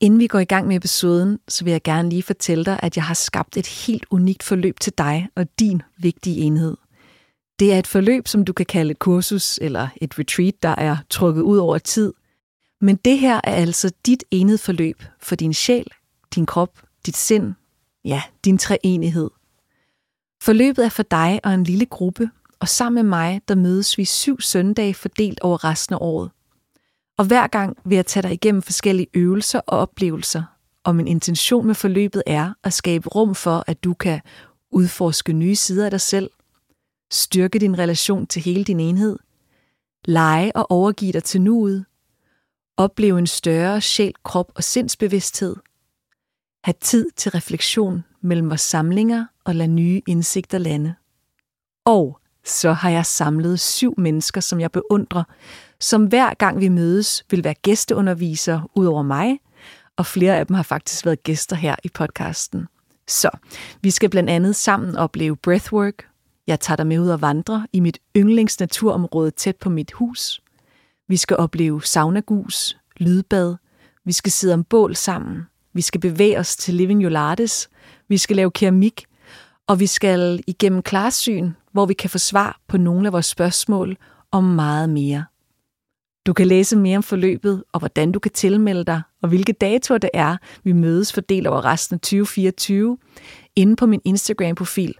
Inden vi går i gang med episoden, så vil jeg gerne lige fortælle dig, at jeg har skabt et helt unikt forløb til dig og din vigtige enhed. Det er et forløb, som du kan kalde et kursus eller et retreat, der er trukket ud over tid. Men det her er altså dit enhedsforløb for din sjæl, din krop, dit sind, ja, din treenighed. Forløbet er for dig og en lille gruppe, og sammen med mig, der mødes vi 7 søndage fordelt over resten af året. Og hver gang vil jeg tage dig igennem forskellige øvelser og oplevelser, og min intention med forløbet er at skabe rum for, at du kan udforske nye sider af dig selv, styrke din relation til hele din enhed, lege og overgive dig til nuet, opleve en større sjæl, krop og sindsbevidsthed, have tid til refleksion mellem vores samlinger og lade nye indsigter lande. Og så har jeg samlet 7 mennesker, som jeg beundrer, som hver gang vi mødes vil være gæsteundervisere ud over mig, og flere af dem har faktisk været gæster her i podcasten. Så vi skal blandt andet sammen opleve breathwork. Jeg tager dig med ud og vandre i mit yndlingsnaturområde tæt på mit hus. Vi skal opleve saunagus, lydbad. Vi skal sidde om bål sammen. Vi skal bevæge os til Living Yolates. Vi skal lave keramik. Og vi skal igennem klarsyn, hvor vi kan få svar på nogle af vores spørgsmål og meget mere. Du kan læse mere om forløbet og hvordan du kan tilmelde dig, og hvilke datoer det er, vi mødes fordelt over resten af 2024, inde på min Instagram-profil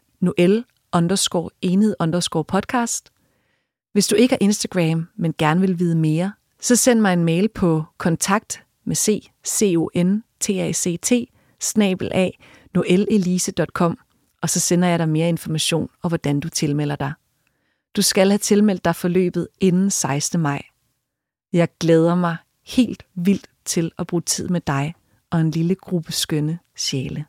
Noel_enhed_podcast. Hvis du ikke har Instagram, men gerne vil vide mere, så send mig en mail på kontakt@noelelise.com, og så sender jeg dig mere information og hvordan du tilmelder dig. Du skal have tilmeldt dig forløbet inden 16. maj. Jeg glæder mig helt vildt til at bruge tid med dig og en lille gruppe skønne sjæle.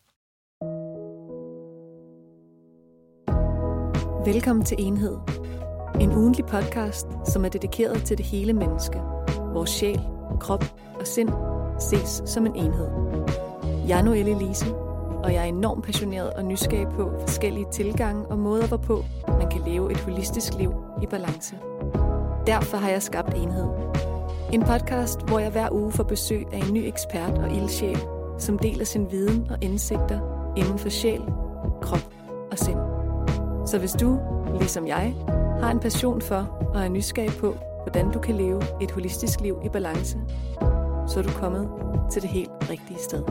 Velkommen til Enhed. En ugentlig podcast, som er dedikeret til det hele menneske. Vores sjæl, krop og sind ses som en enhed. Jeg er Noel Elise, og jeg er enormt passioneret og nysgerrig på forskellige tilgange og måder, hvorpå man kan leve et holistisk liv i balance. Derfor har jeg skabt Enhed. En podcast, hvor jeg hver uge får besøg af en ny ekspert og ildsjæl, som deler sin viden og indsigter inden for sjæl, krop og sind. Så hvis du, ligesom jeg, har en passion for og er nysgerrig på, hvordan du kan leve et holistisk liv i balance, så er du kommet til det helt rigtige sted.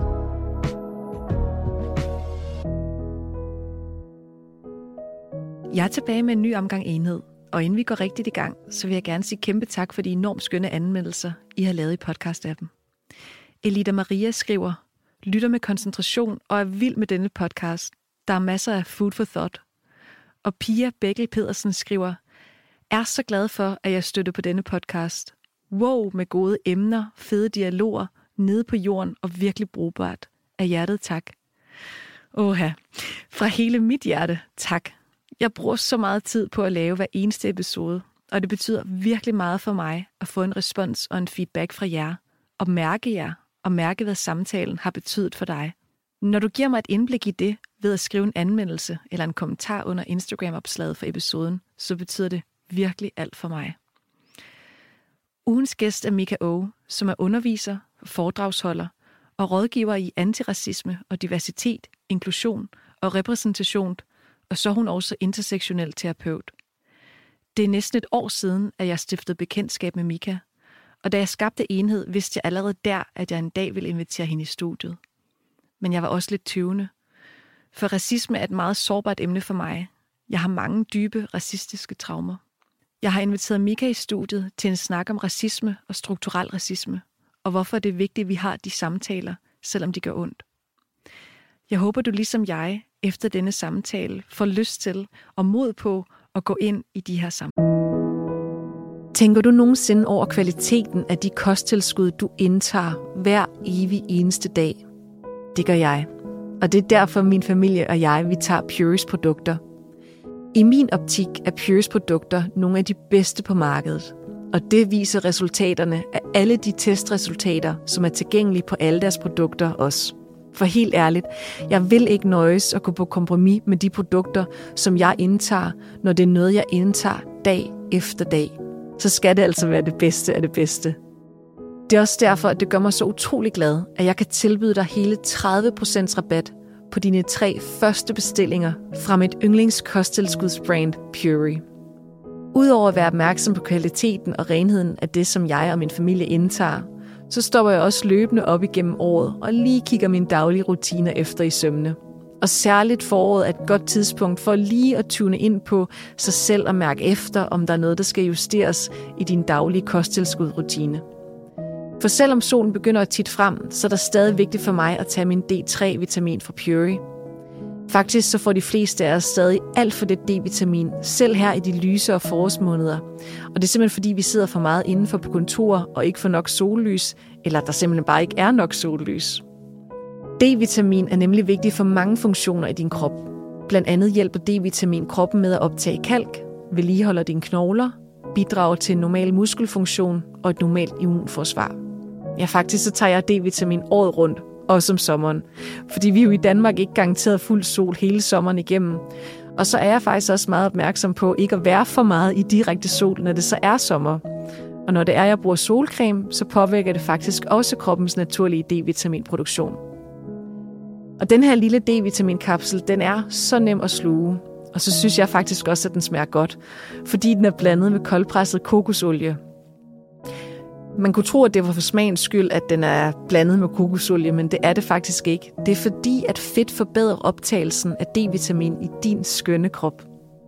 Jeg er tilbage med en ny omgang Enhed, og inden vi går rigtigt i gang, så vil jeg gerne sige kæmpe tak for de enormt skønne anmeldelser, I har lavet i podcast-appen. Elida Maria skriver, lytter med koncentration og er vild med denne podcast. Der er masser af food for thought. Og Pia Bækkel Pedersen skriver, er så glad for, at jeg støtter på denne podcast. Wow, med gode emner, fede dialoger, nede på jorden og virkelig brugbart. Af hjertet tak. Oha, fra hele mit hjerte, tak. Jeg bruger så meget tid på at lave hver eneste episode, og det betyder virkelig meget for mig at få en respons og en feedback fra jer, og mærke jer, og mærke, hvad samtalen har betydet for dig. Når du giver mig et indblik i det, ved at skrive en anmeldelse eller en kommentar under Instagram-opslaget for episoden, så betyder det virkelig alt for mig. Ugens gæst er Mika O, som er underviser, foredragsholder og rådgiver i antiracisme og diversitet, inklusion og repræsentation, og så er hun også intersektionel terapeut. Det er næsten et år siden, at jeg stiftede bekendtskab med Mika, og da jeg skabte Enhed, vidste jeg allerede der, at jeg en dag ville invitere hende i studiet. Men jeg var også lidt tøvende, for racisme er et meget sårbart emne for mig. Jeg har mange dybe racistiske traumer. Jeg har inviteret Mika i studiet til en snak om racisme og strukturel racisme, og hvorfor det er vigtigt, at vi har de samtaler, selvom de gør ondt. Jeg håber, du ligesom jeg, efter denne samtale, får lyst til og mod på at gå ind i de her samtaler. Tænker du nogensinde over kvaliteten af de kosttilskud, du indtager hver evig eneste dag? Det gør jeg. Og det er derfor min familie og jeg, vi tager Pure's produkter. I min optik er Pure's produkter nogle af de bedste på markedet. Og det viser resultaterne af alle de testresultater, som er tilgængelige på alle deres produkter også. For helt ærligt, jeg vil ikke nøjes at gå på kompromis med de produkter, som jeg indtager, når det er noget, jeg indtager dag efter dag. Så skal det altså være det bedste af det bedste. Det er også derfor, at det gør mig så utrolig glad, at jeg kan tilbyde dig hele 30% rabat på dine 3 første bestillinger fra mit yndlingskosttilskudsbrand Pury. Udover at være opmærksom på kvaliteten og renheden af det, som jeg og min familie indtager, så stopper jeg også løbende op igennem året og lige kigger mine daglige rutiner efter i sømmene. Og særligt foråret er et godt tidspunkt for lige at tune ind på sig selv og mærke efter, om der er noget, der skal justeres i din daglige kosttilskudsrutine. For selvom solen begynder at titte frem, så er det stadig vigtigt for mig at tage min D3-vitamin fra Pury. Faktisk så får de fleste af os stadig alt for lidt D-vitamin, selv her i de lyse og forårsmåneder. Og det er simpelthen fordi, vi sidder for meget indenfor på kontorer og ikke får nok sollys, eller der simpelthen bare ikke er nok sollys. D-vitamin er nemlig vigtig for mange funktioner i din krop. Blandt andet hjælper D-vitamin kroppen med at optage kalk, vedligeholder dine knogler, bidrager til en normal muskelfunktion og et normalt immunforsvar. Ja, faktisk så tager jeg D-vitamin året rundt, også om sommeren. Fordi vi er jo i Danmark ikke garanteret fuld sol hele sommeren igennem. Og så er jeg faktisk også meget opmærksom på ikke at være for meget i direkte sol, når det så er sommer. Og når det er, jeg bruger solcreme, så påvirker det faktisk også kroppens naturlige D-vitaminproduktion. Og den her lille D-vitaminkapsel, den er så nem at sluge. Og så synes jeg faktisk også, at den smager godt, fordi den er blandet med koldpresset kokosolie. Man kunne tro, at det var for smagens skyld, at den er blandet med kokosolie, men det er det faktisk ikke. Det er fordi, at fedt forbedrer optagelsen af D-vitamin i din skønne krop.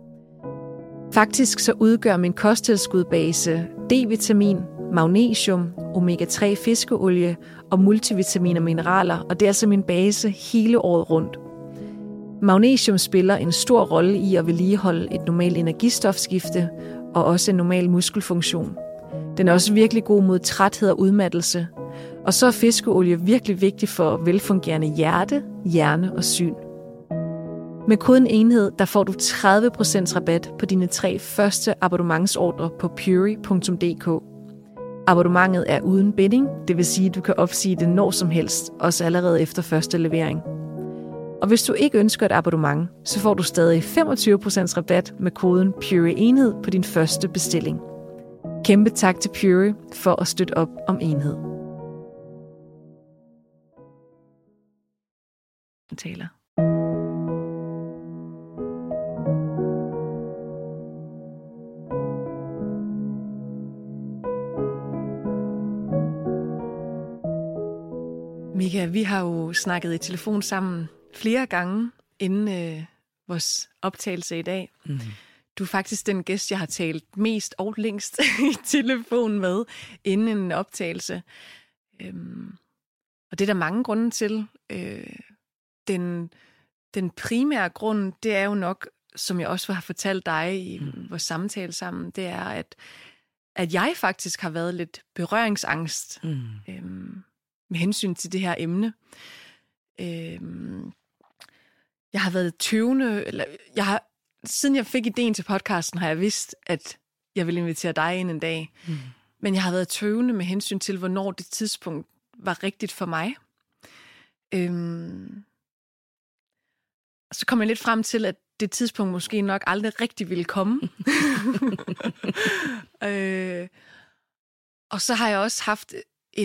Faktisk så udgør min kosttilskudsbase D-vitamin, magnesium, omega-3 fiskeolie og multivitamin og mineraler, og det er altså min base hele året rundt. Magnesium spiller en stor rolle i at vedligeholde et normalt energistofskifte og også en normal muskelfunktion. Den er også virkelig god mod træthed og udmattelse. Og så er fiskeolie virkelig vigtig for velfungerende hjerte, hjerne og syn. Med koden enhed, der får du 30% rabat på dine 3 første abonnementsordre på pury.dk. Abonnementet er uden binding, det vil sige, at du kan opsige det når som helst, også allerede efter første levering. Og hvis du ikke ønsker et abonnement, så får du stadig 25% rabat med koden PURY-enhed på din første bestilling. Kæmpe tak til Pury for at støtte op om enhed. Taler. Mika, vi har jo snakket i telefon sammen flere gange inden vores optagelse i dag. Mm-hmm. Du er faktisk den gæst, jeg har talt mest og længst i telefon med inden en optagelse. Og det er der mange grunde til. Den primære grund, det er jo nok, som jeg også har fortalt dig i vores samtale sammen, det er, at jeg faktisk har været lidt berøringsangst med hensyn til det her emne. Jeg har været tøvende, eller siden jeg fik ideen til podcasten, har jeg vidst, at jeg ville invitere dig ind en dag. Men jeg har været tøvende med hensyn til, hvornår det tidspunkt var rigtigt for mig. Så kom jeg lidt frem til, at det tidspunkt måske nok aldrig rigtig ville komme. Og så har jeg også haft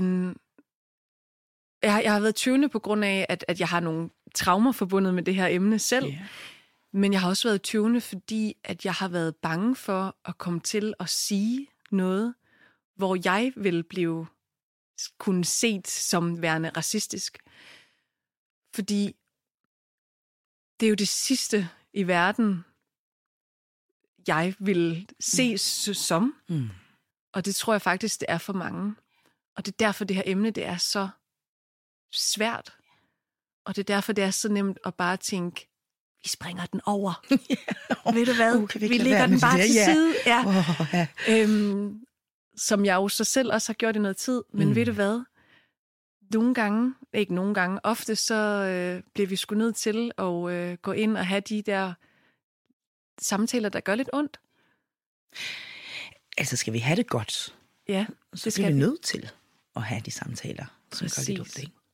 jeg har været tøvende på grund af, at jeg har nogle traumer forbundet med det her emne selv. Yeah. Men jeg har også været tøvende, fordi at jeg har været bange for at komme til at sige noget, hvor jeg vil kunne set som værende racistisk. Fordi det er jo det sidste i verden, jeg vil se som. Og det tror jeg faktisk, det er for mange. Og det er derfor, det her emne, det er så svært. Og det er derfor, det er så nemt at bare tænke, vi springer den over. Ved du hvad? Vi lægger den bare til side. Ja. Som jeg jo så selv også har gjort i noget tid. Men ved du hvad? Ofte så bliver vi sgu nødt til at gå ind og have de der samtaler, der gør lidt ondt. Altså, skal vi have det godt? Ja, så bliver vi nødt til at have de samtaler, som gør lidt ondt.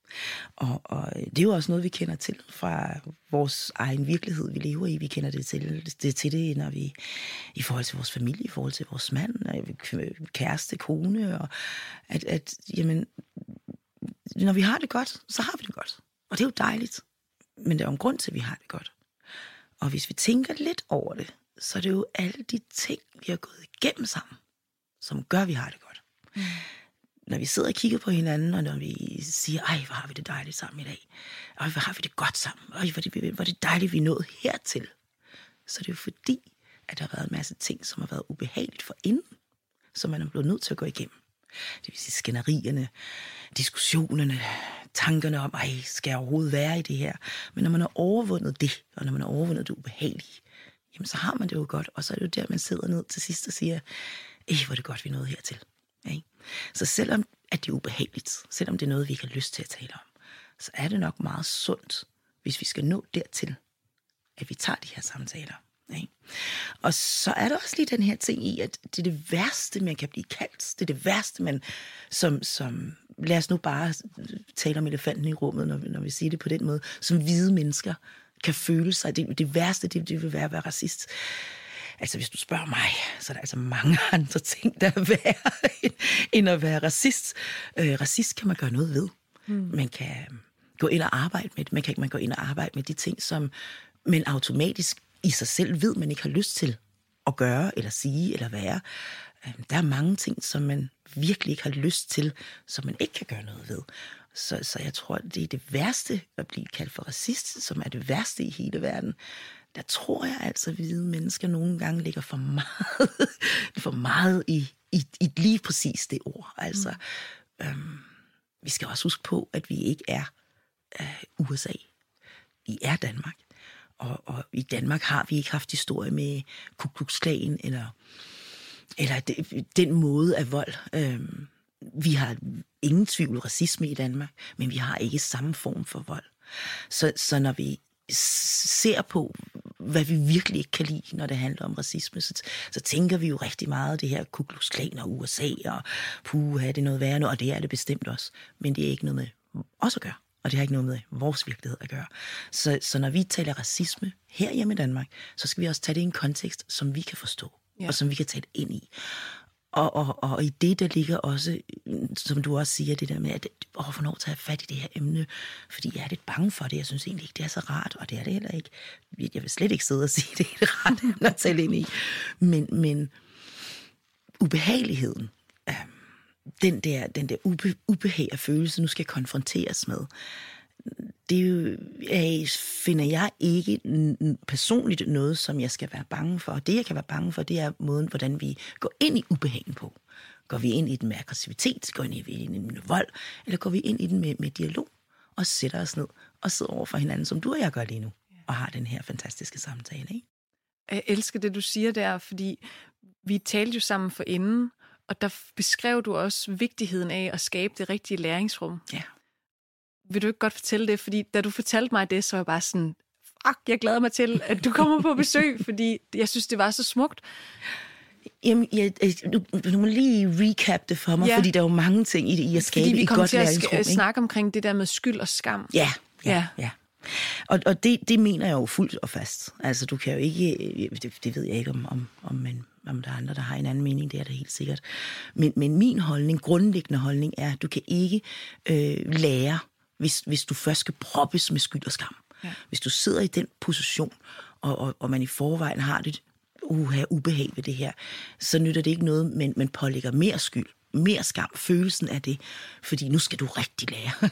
Og det er jo også noget, vi kender til fra vores egen virkelighed, vi lever i. Vi kender det til, når vi i forhold til vores familie, i forhold til vores mand, kæreste, kone, og jamen, når vi har det godt, så har vi det godt. Og det er jo dejligt. Men der er jo en grund til, at vi har det godt. Og hvis vi tænker lidt over det, så er det jo alle de ting, vi har gået igennem sammen, som gør, at vi har det godt. Mm. Når vi sidder og kigger på hinanden, og når vi siger, ej, hvor har vi det dejligt sammen i dag. Ej, hvor har vi det godt sammen. Ej, hvor er det dejligt, vi er nået hertil. Så det er jo fordi, at der har været en masse ting, som har været ubehageligt for inden, som man er blevet nødt til at gå igennem. Det vil sige skænderierne, diskussionerne, tankerne om, ej, skal jeg overhovedet være i det her? Men når man har overvundet det, og når man har overvundet det ubehagelige, jamen så har man det jo godt, og så er det jo der, man sidder ned til sidst og siger, hvor er det godt, vi er nået hertil. Ikke? Så selvom at det er ubehageligt, selvom det er noget, vi ikke har lyst til at tale om, så er det nok meget sundt, hvis vi skal nå dertil, at vi tager de her samtaler. Ikke? Og så er der også lige den her ting i, at det er det værste, man kan blive kaldt. Det er det værste, man som lad os nu bare tale om elefanten i rummet, når vi siger det på den måde, som hvide mennesker kan føle sig. Det værste, det vil være at være racist. Altså, hvis du spørger mig, så er der altså mange andre ting, der er værre end at være racist. Racist kan man gøre noget ved. Man kan gå ind og arbejde med det. Man kan gå ind og arbejde med de ting, som man automatisk i sig selv ved, man ikke har lyst til at gøre, eller sige, eller være. Der er mange ting, som man virkelig ikke har lyst til, som man ikke kan gøre noget ved. Så jeg tror, det er det værste at blive kaldt for racist, som er det værste i hele verden. Der tror jeg altså, at hvide mennesker nogle gange ligger for meget i lige præcis det ord. Altså, vi skal også huske på, at vi ikke er USA. Vi er Danmark. Og i Danmark har vi ikke haft historie med Ku Klux Klan eller den måde af vold. Vi har ingen tvivl racisme i Danmark, men vi har ikke samme form for vold. Så når vi ser på, hvad vi virkelig ikke kan lide, når det handler om racisme, så tænker vi jo rigtig meget det her Ku Klux Klan og USA, og puha, det er noget værre, og det er det bestemt også. Men det er ikke noget med os at gøre, og det har ikke noget med vores virkelighed at gøre. Så når vi taler racisme her hjemme i Danmark, så skal vi også tage det i en kontekst, som vi kan forstå, og som vi kan tage det ind i. Og i det, der ligger også, som du også siger, det der med, at hvornår tager jeg fat i det her emne, fordi jeg er lidt bange for det. Jeg synes egentlig ikke, det er så rart, og det er det heller ikke. Jeg vil slet ikke sidde og sige, det er et rart emne at tale ind i. Men ubehageligheden, den der ubehag af følelse, nu skal konfronteres med, det finder jeg ikke personligt noget, som jeg skal være bange for. Det, jeg kan være bange for, det er måden, hvordan vi går ind i ubehagen på. Går vi ind i den med aggressivitet? Går vi ind i den med vold? Eller går vi ind i den med dialog? Og sætter os ned og sidder over for hinanden, som du og jeg gør lige nu. Og har den her fantastiske samtale, ikke? Jeg elsker det, du siger der, fordi vi talte jo sammen forinden, og der beskrev du også vigtigheden af at skabe det rigtige læringsrum. Ja. Vil du ikke godt fortælle det? Fordi da du fortalte mig det, så var jeg bare sådan, jeg glæder mig til, at du kommer på besøg, fordi jeg synes, det var så smukt. Jamen, du må lige recap det for mig, fordi der er jo mange ting i at skabe et godt læringsrum. Fordi vi kommer til at snakke omkring det der med skyld og skam. Ja. Og det mener jeg jo fuldt og fast. Altså, du kan jo ikke, det ved jeg ikke, om der er andre, der har en anden mening, det er det helt sikkert. Men min holdning, grundlæggende holdning, er, at du kan ikke lære, hvis du først skal proppes med skyld og skam. Ja. Hvis du sidder i den position, og man i forvejen har det ubehag ved det her, så nytter det ikke noget, men man pålægger mere skyld, mere skam, følelsen af det, fordi nu skal du rigtig lære.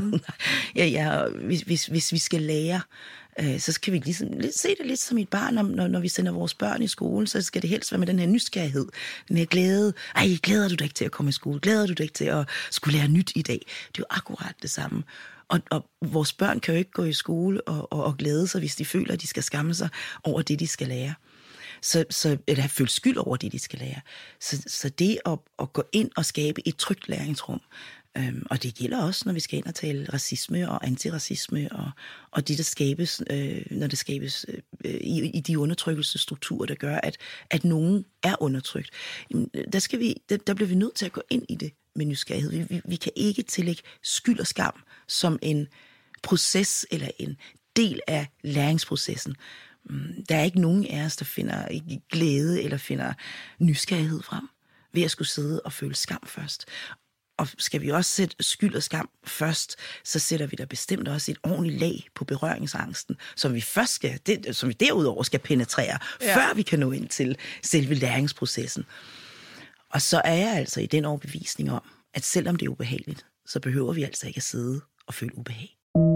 Hvis vi skal lære, så skal vi ligesom se det lidt som et barn, når vi sender vores børn i skole, så skal det helst være med den her nysgerrighed, den her glæde. Glæder du dig ikke til at komme i skole? Glæder du dig ikke til at skulle lære nyt i dag? Det er jo akkurat det samme. Og vores børn kan jo ikke gå i skole og glæde sig, hvis de føler, at de skal skamme sig over det, de skal lære. Eller have følt skyld over det, de skal lære. Så det at gå ind og skabe et trygt læringsrum, Og det gælder også, når vi skal ind og tale racisme og antiracisme, og det, der skabes, når det skabes i de undertrykkelsesstrukturer, der gør, at nogen er undertrykt. Der bliver vi nødt til at gå ind i det med nysgerrighed. Vi kan ikke tillægge skyld og skam som en proces eller en del af læringsprocessen. Der er ikke nogen af os, der finder glæde eller finder nysgerrighed frem ved at skulle sidde og føle skam først. Og skal vi også sætte skyld og skam først, så sætter vi der bestemt også et ordentligt lag på berøringsangsten, som vi derudover skal penetrere, før vi kan nå ind til selve læringsprocessen. Og så er jeg altså i den overbevisning om, at selvom det er ubehageligt, så behøver vi altså ikke at sidde og føle ubehag.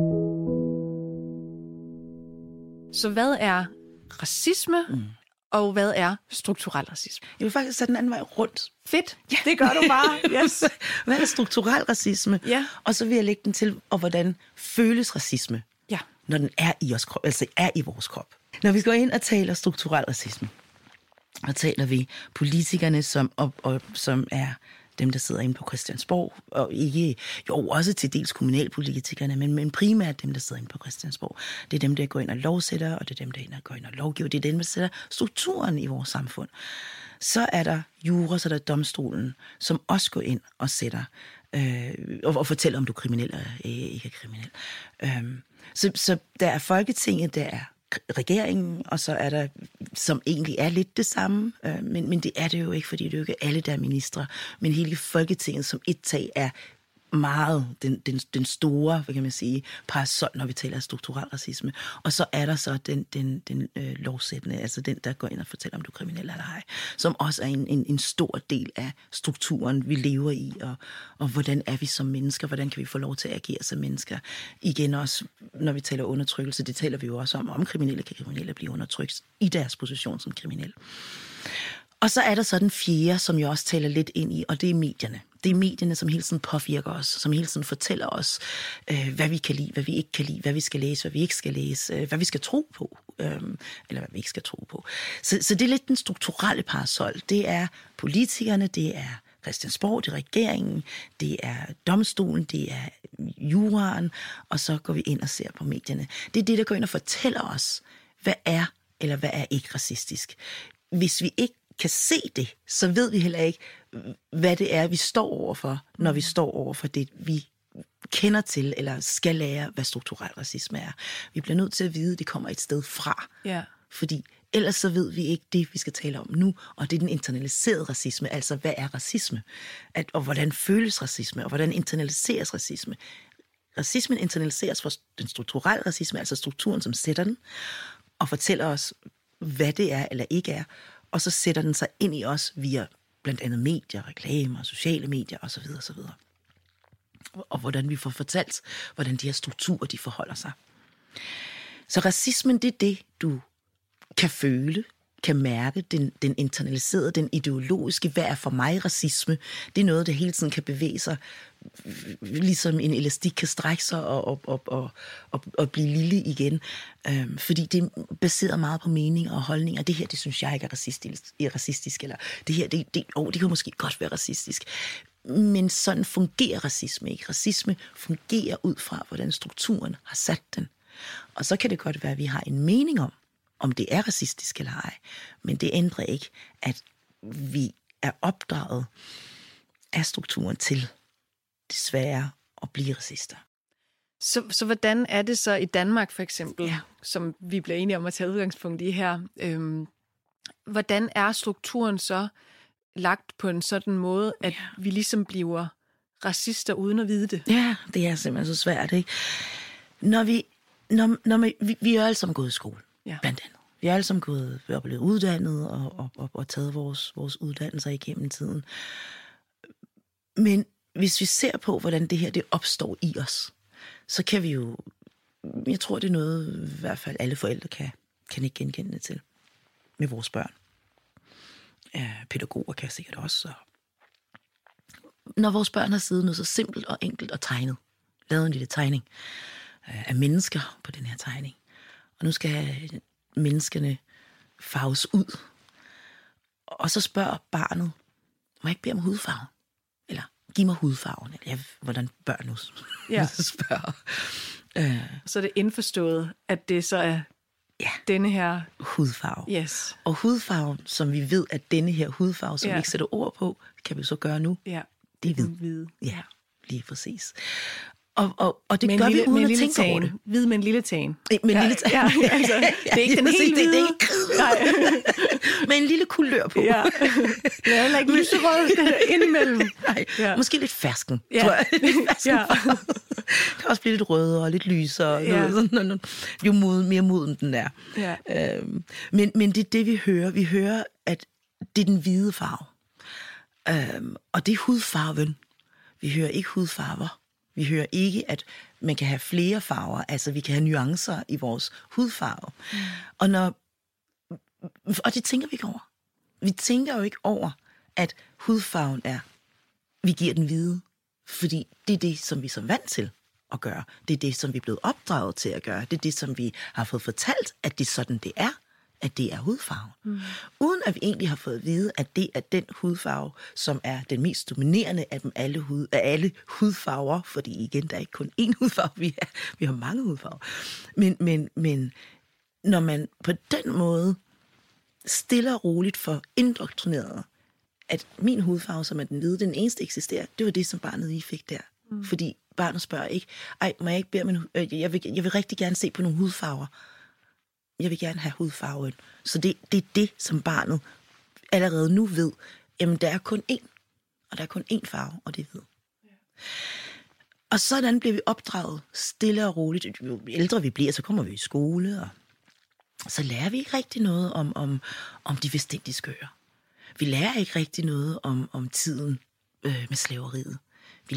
Så hvad er racisme, og hvad er strukturel racisme? Jeg vil faktisk sætte den anden vej rundt. Fedt, ja. Det gør du bare. Yes. Hvad er strukturel racisme? Ja. Og så vil jeg lægge den til, og hvordan føles racisme, når den er i os krop, altså er i vores krop. Når vi går ind og taler strukturel racisme, og taler vi politikerne, som er dem, der sidder inde på Christiansborg, og ikke, også til dels kommunalpolitikerne, men primært dem, der sidder inde på Christiansborg. Det er dem, der går ind og lovsætter, og det er dem, der går ind og lovgiver. Det er dem, der sætter strukturen i vores samfund. Så er der jura, så er der domstolen, som også går ind og sætter, og fortæller, om du er kriminel eller ikke er kriminel. Så der er Folketinget, der er regeringen, og så er der, som egentlig er lidt det samme, men det er det jo ikke, fordi det er jo ikke alle, der er ministre, men hele Folketinget som et tag er meget den store, hvad kan man sige, parasol, når vi taler strukturel racisme. Og så er der så den lovsættende, altså den, der går ind og fortæller, om du er kriminel eller ej, som også er en stor del af strukturen, vi lever i, og hvordan er vi som mennesker, hvordan kan vi få lov til at agere som mennesker. Igen også, når vi taler undertrykkelse, det taler vi jo også om kriminelle kan kriminelle blive undertrykt i deres position som kriminelle. Og så er der så den fjerde, som jeg også taler lidt ind i, og det er medierne. Det er medierne, som hele tiden påvirker os, som hele tiden fortæller os, hvad vi kan lide, hvad vi ikke kan lide, hvad vi skal læse, hvad vi ikke skal læse, hvad vi skal tro på, eller hvad vi ikke skal tro på. Så det er lidt den strukturelle parasol. Det er politikerne, det er Christiansborg, det er regeringen, det er domstolen, det er juraen, og så går vi ind og ser på medierne. Det er det, der går ind og fortæller os, hvad er eller hvad er ikke racistisk. Hvis vi ikke kan se det, så ved vi heller ikke, hvad det er, vi står overfor, når vi står overfor det, vi kender til, eller skal lære, hvad strukturel racisme er. Vi bliver nødt til at vide, at det kommer et sted fra. Ja. Fordi ellers så ved vi ikke det, vi skal tale om nu, og det er den internaliserede racisme. Altså, hvad er racisme? Og hvordan føles racisme? Og hvordan internaliseres racisme? Racismen internaliseres for den strukturelle racisme, altså strukturen, som sætter den, og fortæller os, hvad det er eller ikke er, og så sætter den sig ind i os via blandt andet medier, reklamer, sociale medier osv. osv. Og hvordan vi får fortalt, hvordan de her strukturer, de forholder sig. Så racismen, det er det, du kan føle, kan mærke, den internaliserede, den ideologiske, hvad er for mig racisme? Det er noget, der hele tiden kan bevæge sig, ligesom en elastik kan strække sig og blive lille igen. Fordi det er baseret meget på meninger og holdninger. Det her, det synes jeg ikke er racistisk, eller det her, det kan måske godt være racistisk. Men sådan fungerer racisme ikke. Racisme fungerer ud fra, hvordan strukturen har sat den. Og så kan det godt være, at vi har en mening om det er racistisk eller ej. Men det ændrer ikke, at vi er opdraget af strukturen til desværre at blive racister. Så hvordan er det så i Danmark for eksempel, som vi bliver enige om at tage udgangspunkt i her, hvordan er strukturen så lagt på en sådan måde, at vi ligesom bliver racister uden at vide det? Ja, det er simpelthen så svært, ikke? Vi er alle sammen gået i skole, blandt andet. Vi er alle sammen gået og blevet uddannet og taget vores uddannelser igennem tiden. Men hvis vi ser på, hvordan det her det opstår i os, så kan vi jo, jeg tror, det er noget, i hvert fald alle forældre kan ikke genkende det til med vores børn. Pædagoger kan sikkert også. Når vores børn har siddet noget så simpelt og enkelt og tegnet, lavet en lille tegning af mennesker på den her tegning, og nu skal menneskene farves ud, og så spørger barnet, må jeg ikke bede om hudfarve? Eller giv mig hudfarven. Hvordan børn nu spørger. Så er det indforstået, at det så er denne her hudfarve. Yes. Og hudfarven, som vi ved, at denne her hudfarve, som vi ikke sætter ord på, kan vi så gøre nu. Ja. Det er hvid. Hvid. Ja, lige præcis. Og det gør vi uden at tænke over det. Hvid med en lille tagen. Med en lille tagen. Ja, altså, det er ikke den helt hvide. Det er ikke med en lille kulør på. Ja. Det er heller ikke lyserød indimellem. Nej, måske lidt fersken, ja. tror jeg. Lidt fersken det kan også blive lidt rødere og lidt lysere. Jo mere moden den er. Ja. Men det er det, vi hører. Vi hører, at det er den hvide farve. Og det er hudfarven. Vi hører ikke hudfarver. Vi hører ikke, at man kan have flere farver. Altså, vi kan have nuancer i vores hudfarve. Og det tænker vi ikke over. Vi tænker jo ikke over, at hudfarven er, vi giver den hvide. Fordi det er det, som vi er så vant til at gøre. Det er det, som vi er blevet opdraget til at gøre. Det er det, som vi har fået fortalt, at det er sådan, det er. At det er hudfarven. Uden at vi egentlig har fået at vide, at det er den hudfarve, som er den mest dominerende af dem alle hudfarver, fordi igen, der er ikke kun én hudfarve, vi har mange hudfarver. Men når man på den måde stille og roligt får indoktrineret, at min hudfarve, som er den hvide, den eneste eksisterer, det var det, som barnet I fik der. Fordi barnet spørger ikke, må jeg ikke bede om jeg vil rigtig gerne se på nogle hudfarver. Jeg vil gerne have hudfarven. Så det er det, som barnet allerede nu ved. Jamen, der er kun én. Og der er kun én farve, og det er hvid. Ja. Og sådan bliver vi opdraget stille og roligt. Jo ældre vi bliver, så kommer vi i skole, og så lærer vi ikke rigtig noget om de vestindiske øer. Vi lærer ikke rigtig noget om tiden med slaveriet. Vi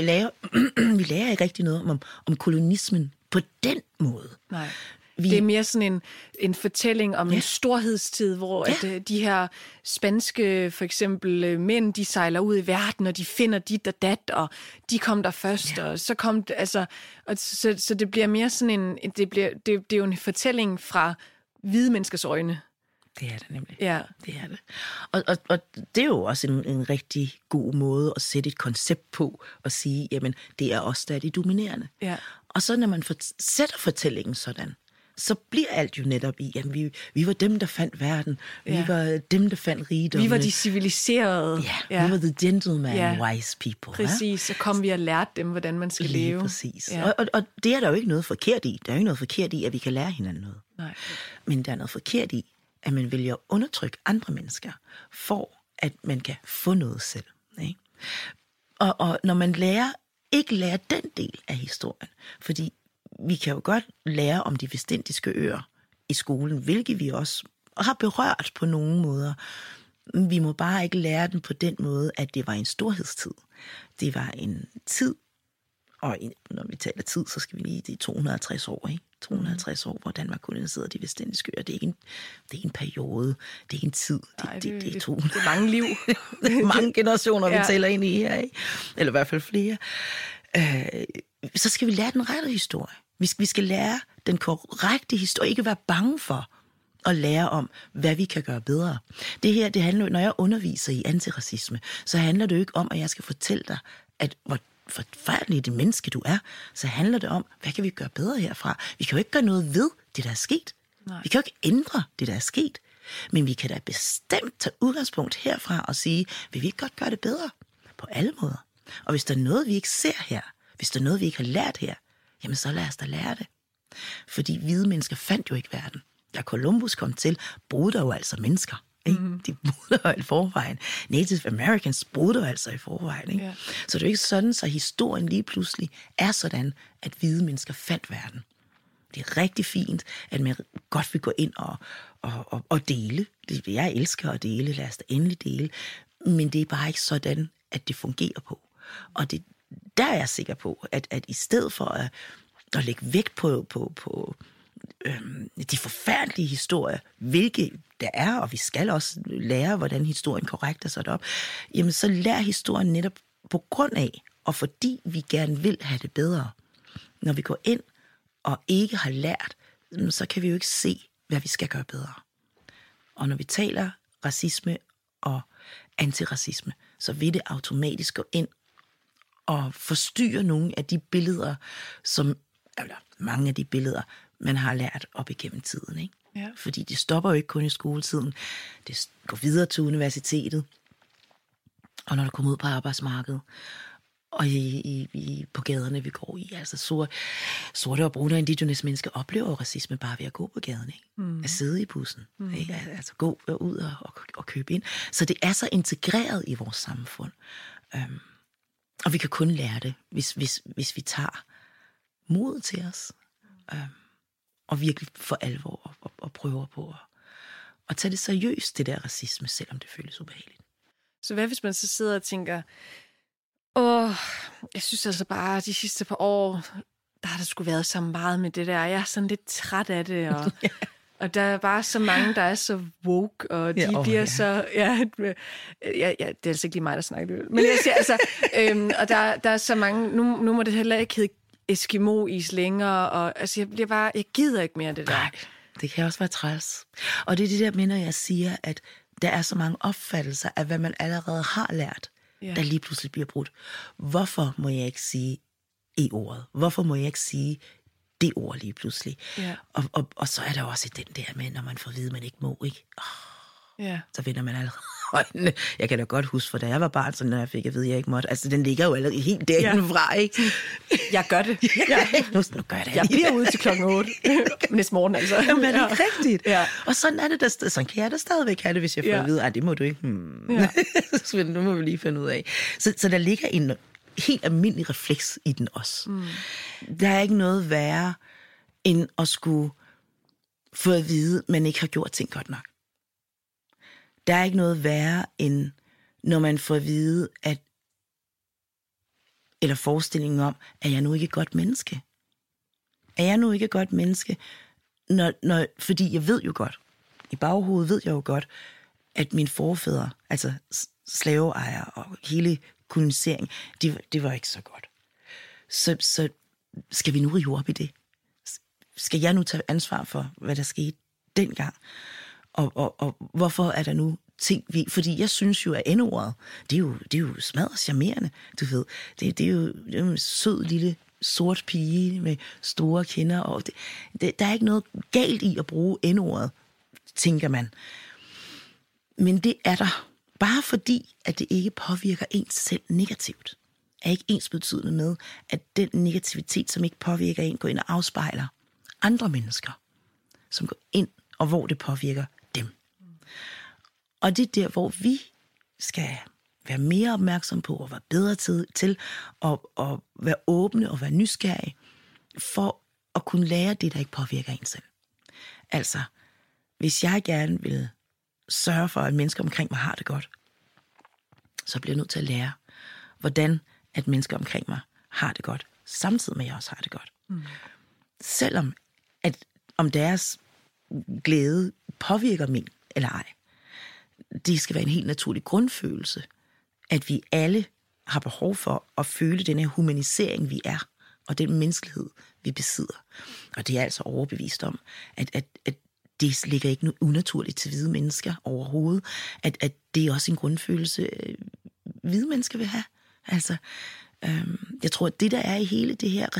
lærer ikke rigtig noget om kolonismen på den måde. Nej. Det er mere sådan en fortælling om en storhedstid, hvor at de her spanske, for eksempel, mænd, de sejler ud i verden, og de finder dit og dat, og de kom der først, og så kom det, altså, så det bliver mere sådan det er jo en fortælling fra hvide menneskers øjne. Det er det nemlig. Ja. Det er det. Og det er jo også en rigtig god måde at sætte et koncept på og sige, jamen, det er os, der er de dominerende. Ja. Og så når man sætter fortællingen sådan, så bliver alt jo netop i, at vi var dem, der fandt verden. Vi var dem, der fandt rigdom. Vi var de civiliserede. Ja, vi var the gentleman, wise people. Præcis, så kom vi og lærte dem, hvordan man skal leve. Præcis. Ja. Og det er der jo ikke noget forkert i. Der er jo ikke noget forkert i, at vi kan lære hinanden noget. Nej. Men der er noget forkert i, at man vælger at undertrykke andre mennesker, for at man kan få noget selv. Ikke? Og når man ikke lærer den del af historien, fordi vi kan jo godt lære om de vestindiske øer i skolen, hvilket vi også har berørt på nogle måder. Vi må bare ikke lære den på den måde, at det var en storhedstid. Det var en tid, og når vi taler tid, så skal vi lige, det er 250 år, ikke? 250 år, hvor Danmark koloniseret de vestindiske øer. Det er ikke en periode, det er ikke en tid. Det er mange liv. Det er mange generationer, vi taler ind i her, ikke? Eller i hvert fald flere. Så skal vi lære den rette historie. Vi skal lære den korrekte historie, ikke være bange for at lære om, hvad vi kan gøre bedre. Det her, det handler jo, når jeg underviser i antiracisme, så handler det jo ikke om, at jeg skal fortælle dig, at hvor forfærdeligt det menneske du er, så handler det om, hvad kan vi gøre bedre herfra? Vi kan jo ikke gøre noget ved det, der er sket. Nej. Vi kan jo ikke ændre det, der er sket. Men vi kan da bestemt tage udgangspunkt herfra og sige, vil vi ikke godt gøre det bedre? På alle måder. Og hvis der er noget, vi ikke ser her, hvis der er noget, vi ikke har lært her, jamen så lad os da lære det. Fordi hvide mennesker fandt jo ikke verden. Da Columbus kom til, boede der jo altså mennesker. Ikke? Mm-hmm. De boede jo i forvejen. Native Americans boede jo altså i forvejen. Ikke? Yeah. Så det er jo ikke sådan, så historien lige pludselig er sådan, at hvide mennesker fandt verden. Det er rigtig fint, at man godt vil gå ind og dele. Jeg elsker at dele, lad os da endelig dele. Men det er bare ikke sådan, at det fungerer på. Og der er jeg sikker på, at i stedet for at lægge vægt på de forfærdelige historier, hvilke der er, og vi skal også lære, hvordan historien korrekt er sat op, jamen så lær historien netop på grund af, og fordi vi gerne vil have det bedre. Når vi går ind og ikke har lært, så kan vi jo ikke se, hvad vi skal gøre bedre. Og når vi taler racisme og antiracisme, så vil det automatisk gå ind at forstyrre nogle af de billeder, eller mange af de billeder, man har lært op igennem tiden, ikke? Ja. Fordi det stopper jo ikke kun i skoletiden. Det går videre til universitetet, og når du kommer ud på arbejdsmarkedet, og på gaderne, vi går i, altså sorte og brune og indigenous mennesker oplever racisme bare ved at gå på gaden, ikke? At sidde i bussen, ikke? Altså gå ud og købe ind. Så det er så integreret i vores samfund. Og vi kan kun lære det, hvis vi tager mod til os, og virkelig for alvor og prøver på at tage det seriøst, det der racisme, selvom det føles ubehageligt. Så hvad hvis man så sidder og tænker, jeg synes altså bare, de sidste par år, der har der sgu været så meget med det der. Jeg er sådan lidt træt af det, og, og der er bare så mange, der er så woke, og de bliver så... Ja, det er altså ikke lige mig, der snakker. Men jeg siger altså... og der er så mange... Nu må det heller ikke hedde Eskimo-is længere, og altså, jeg gider ikke mere det der. Nej, det kan også være træls. Og det er det der med, når jeg siger, at der er så mange opfattelser af, hvad man allerede har lært, der lige pludselig bliver brudt. Hvorfor må jeg ikke sige ordet? Hvorfor må jeg ikke sige det ord lige pludselig? Ja. Og så er der også den der med, når man får at vide, at man ikke må, ikke? Så vender man allerede øjnene. Jeg kan da godt huske, for da jeg var barn, så når jeg fik at vide, at jeg ikke måtte. Altså, den ligger jo allerede helt derindefra, ikke? Jeg gør det. Nu gør det. Jeg bliver ude til 8:00. Næste morgen, altså. Jamen, er det rigtigt? Ja. Og sådan er det der, sådan kan jeg da stadigvæk have det, hvis jeg får at vide, at det må du ikke. Så nu må vi lige finde ud af. Så der ligger en helt almindelig refleks i den også. Der er ikke noget værre, end at skulle få at vide, at man ikke har gjort ting godt nok. Der er ikke noget værre, end når man får at vide, eller forestillingen om, at jeg nu ikke er et godt menneske. Er jeg nu ikke et godt menneske? Fordi jeg ved jo godt, i baghovedet ved jeg jo godt, at mine forfædre, altså slaveejere og hele kolonisering, det var ikke så godt. Så skal vi nu rive op i det? Skal jeg nu tage ansvar for, hvad der skete dengang? Og hvorfor er der nu ting, fordi jeg synes jo, at N-ordet, det er jo smadret charmerende, du ved. Det er jo en sød lille sort pige med store kinder, og der er ikke noget galt i at bruge N-ordet, tænker man. Men det er der, bare fordi, at det ikke påvirker ens selv negativt. Er ikke ensbetydende med, at den negativitet, som ikke påvirker en, går ind og afspejler andre mennesker, som går ind, og hvor det påvirker dem. Og det er der, hvor vi skal være mere opmærksomme på, og være bedre til at være åbne og være nysgerrige, for at kunne lære det, der ikke påvirker en selv. Altså, hvis jeg gerne vil sørge for, at mennesker omkring mig har det godt, så bliver jeg nødt til at lære, hvordan at mennesker omkring mig har det godt, samtidig med at jeg også har det godt. Selvom om deres glæde påvirker min eller ej. Det skal være en helt naturlig grundfølelse, at vi alle har behov for at føle den her humanisering, vi er, og den menneskelighed, vi besidder. Og det er altså overbevist om, at det ligger ikke unaturligt til hvide mennesker overhovedet, at det er også en grundfølelse, hvide mennesker vil have. Altså, jeg tror, at det, der er i hele det her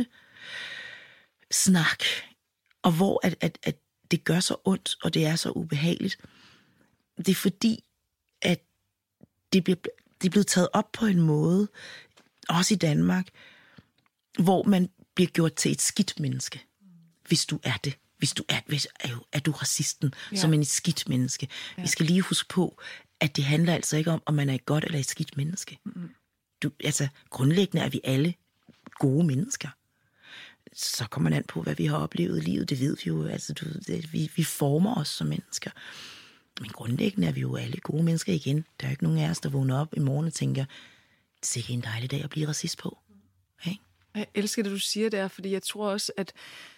racisme-snak, og hvor at det gør så ondt, og det er så ubehageligt, det er fordi, at det er blevet taget op på en måde, også i Danmark, hvor man bliver gjort til et skidt menneske, hvis du er det. Hvis er du racisten, som en skidt menneske. Ja. Vi skal lige huske på, at det handler altså ikke om man er et godt eller et skidt menneske. Grundlæggende er vi alle gode mennesker. Så kommer man an på, hvad vi har oplevet i livet. Det ved vi jo. Altså, vi former os som mennesker. Men grundlæggende er vi jo alle gode mennesker igen. Der er jo ikke nogen af os, der vågner op i morgen og tænker, det er sikkert en dejlig dag at blive racist på. Okay? Jeg elsker det, du siger der, fordi jeg tror også, at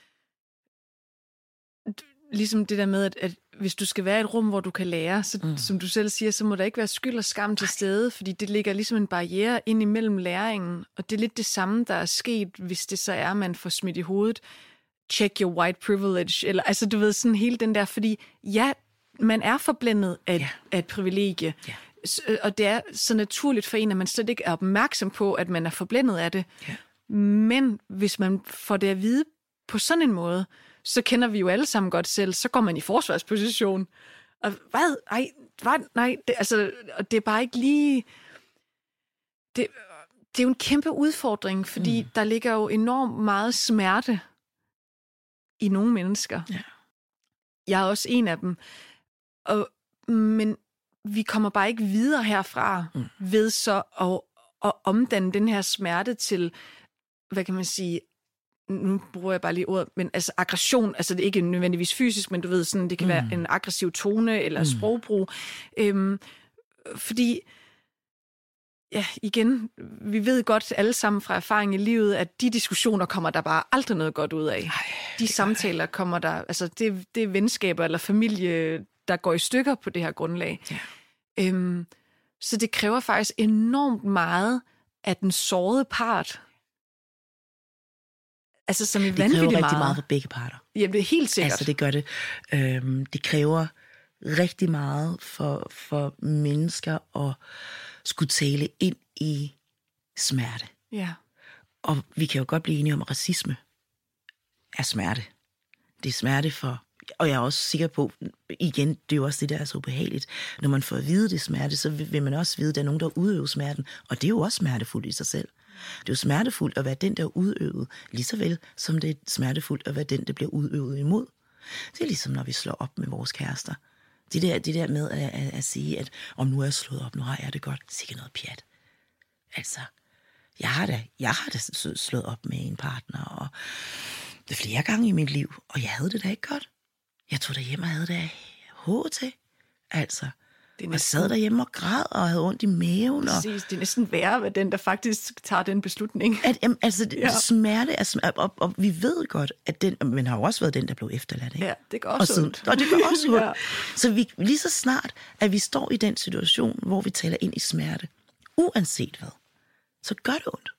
ligesom det der med, at hvis du skal være i et rum, hvor du kan lære, så, som du selv siger, så må der ikke være skyld og skam til stede, fordi det ligger ligesom en barriere ind imellem læringen, og det er lidt det samme, der er sket, hvis det så er, man får smidt i hovedet, check your white privilege, eller altså du ved, sådan hele den der, fordi ja, man er forblændet af et privilegie. Og det er så naturligt for en, at man slet ikke er opmærksom på, at man er forblændet af det. Ja. Men hvis man får det at vide på sådan en måde, så kender vi jo alle sammen godt selv, så går man i forsvarsposition. Og hvad? Nej, og det er bare ikke lige... Det er jo en kæmpe udfordring, fordi der ligger jo enormt meget smerte i nogle mennesker. Ja. Jeg er også en af dem. Men vi kommer bare ikke videre herfra ved så at omdanne den her smerte til, hvad kan man sige, nu bruger jeg bare lige ordet, men altså aggression, altså det er ikke nødvendigvis fysisk, men du ved, sådan, det kan være en aggressiv tone eller sprogbrug. Fordi, ja, igen, vi ved godt alle sammen fra erfaring i livet, at de diskussioner kommer der bare aldrig noget godt ud af. De samtaler kommer der, altså det er venskaber eller familie, der går i stykker på det her grundlag. Ja. Så det kræver faktisk enormt meget af den sårede part. Altså som i vanvittigt meget. Det kræver rigtig meget for begge parter. Jamen det er helt sikkert. Altså det gør det. Det kræver rigtig meget for mennesker at skulle tale ind i smerte. Ja. Og vi kan jo godt blive enige om, at racisme er smerte. Det er smerte for... Og jeg er også sikker på, igen, det er jo også det, der er så ubehageligt. Når man får at vide det smerte, så vil man også vide, at der er nogen, der udøver smerten. Og det er jo også smertefuldt i sig selv. Det er jo smertefuldt at være den, der er udøvet, lige så vel som det er smertefuldt at være den, der bliver udøvet imod. Det er ligesom, når vi slår op med vores kærester. Det der med at sige, at om nu er jeg slået op, nu har jeg det godt, sikkert noget pjat. Altså, jeg har da slået op med en partner, og det flere gange i mit liv, og jeg havde det da ikke godt. Jeg tog derhjemme og havde det til. Altså, jeg sad derhjemme og græd og havde ondt i maven. Præcis, det er næsten værre ved den, der faktisk tager den beslutning. Smerte er og vi ved godt, at den, men har jo også været den, der blev efterladt. Ikke? Ja, det gør også ondt. Og det gør også ondt. Ja. Så lige så snart, at vi står i den situation, hvor vi taler ind i smerte, uanset hvad, så gør det ondt.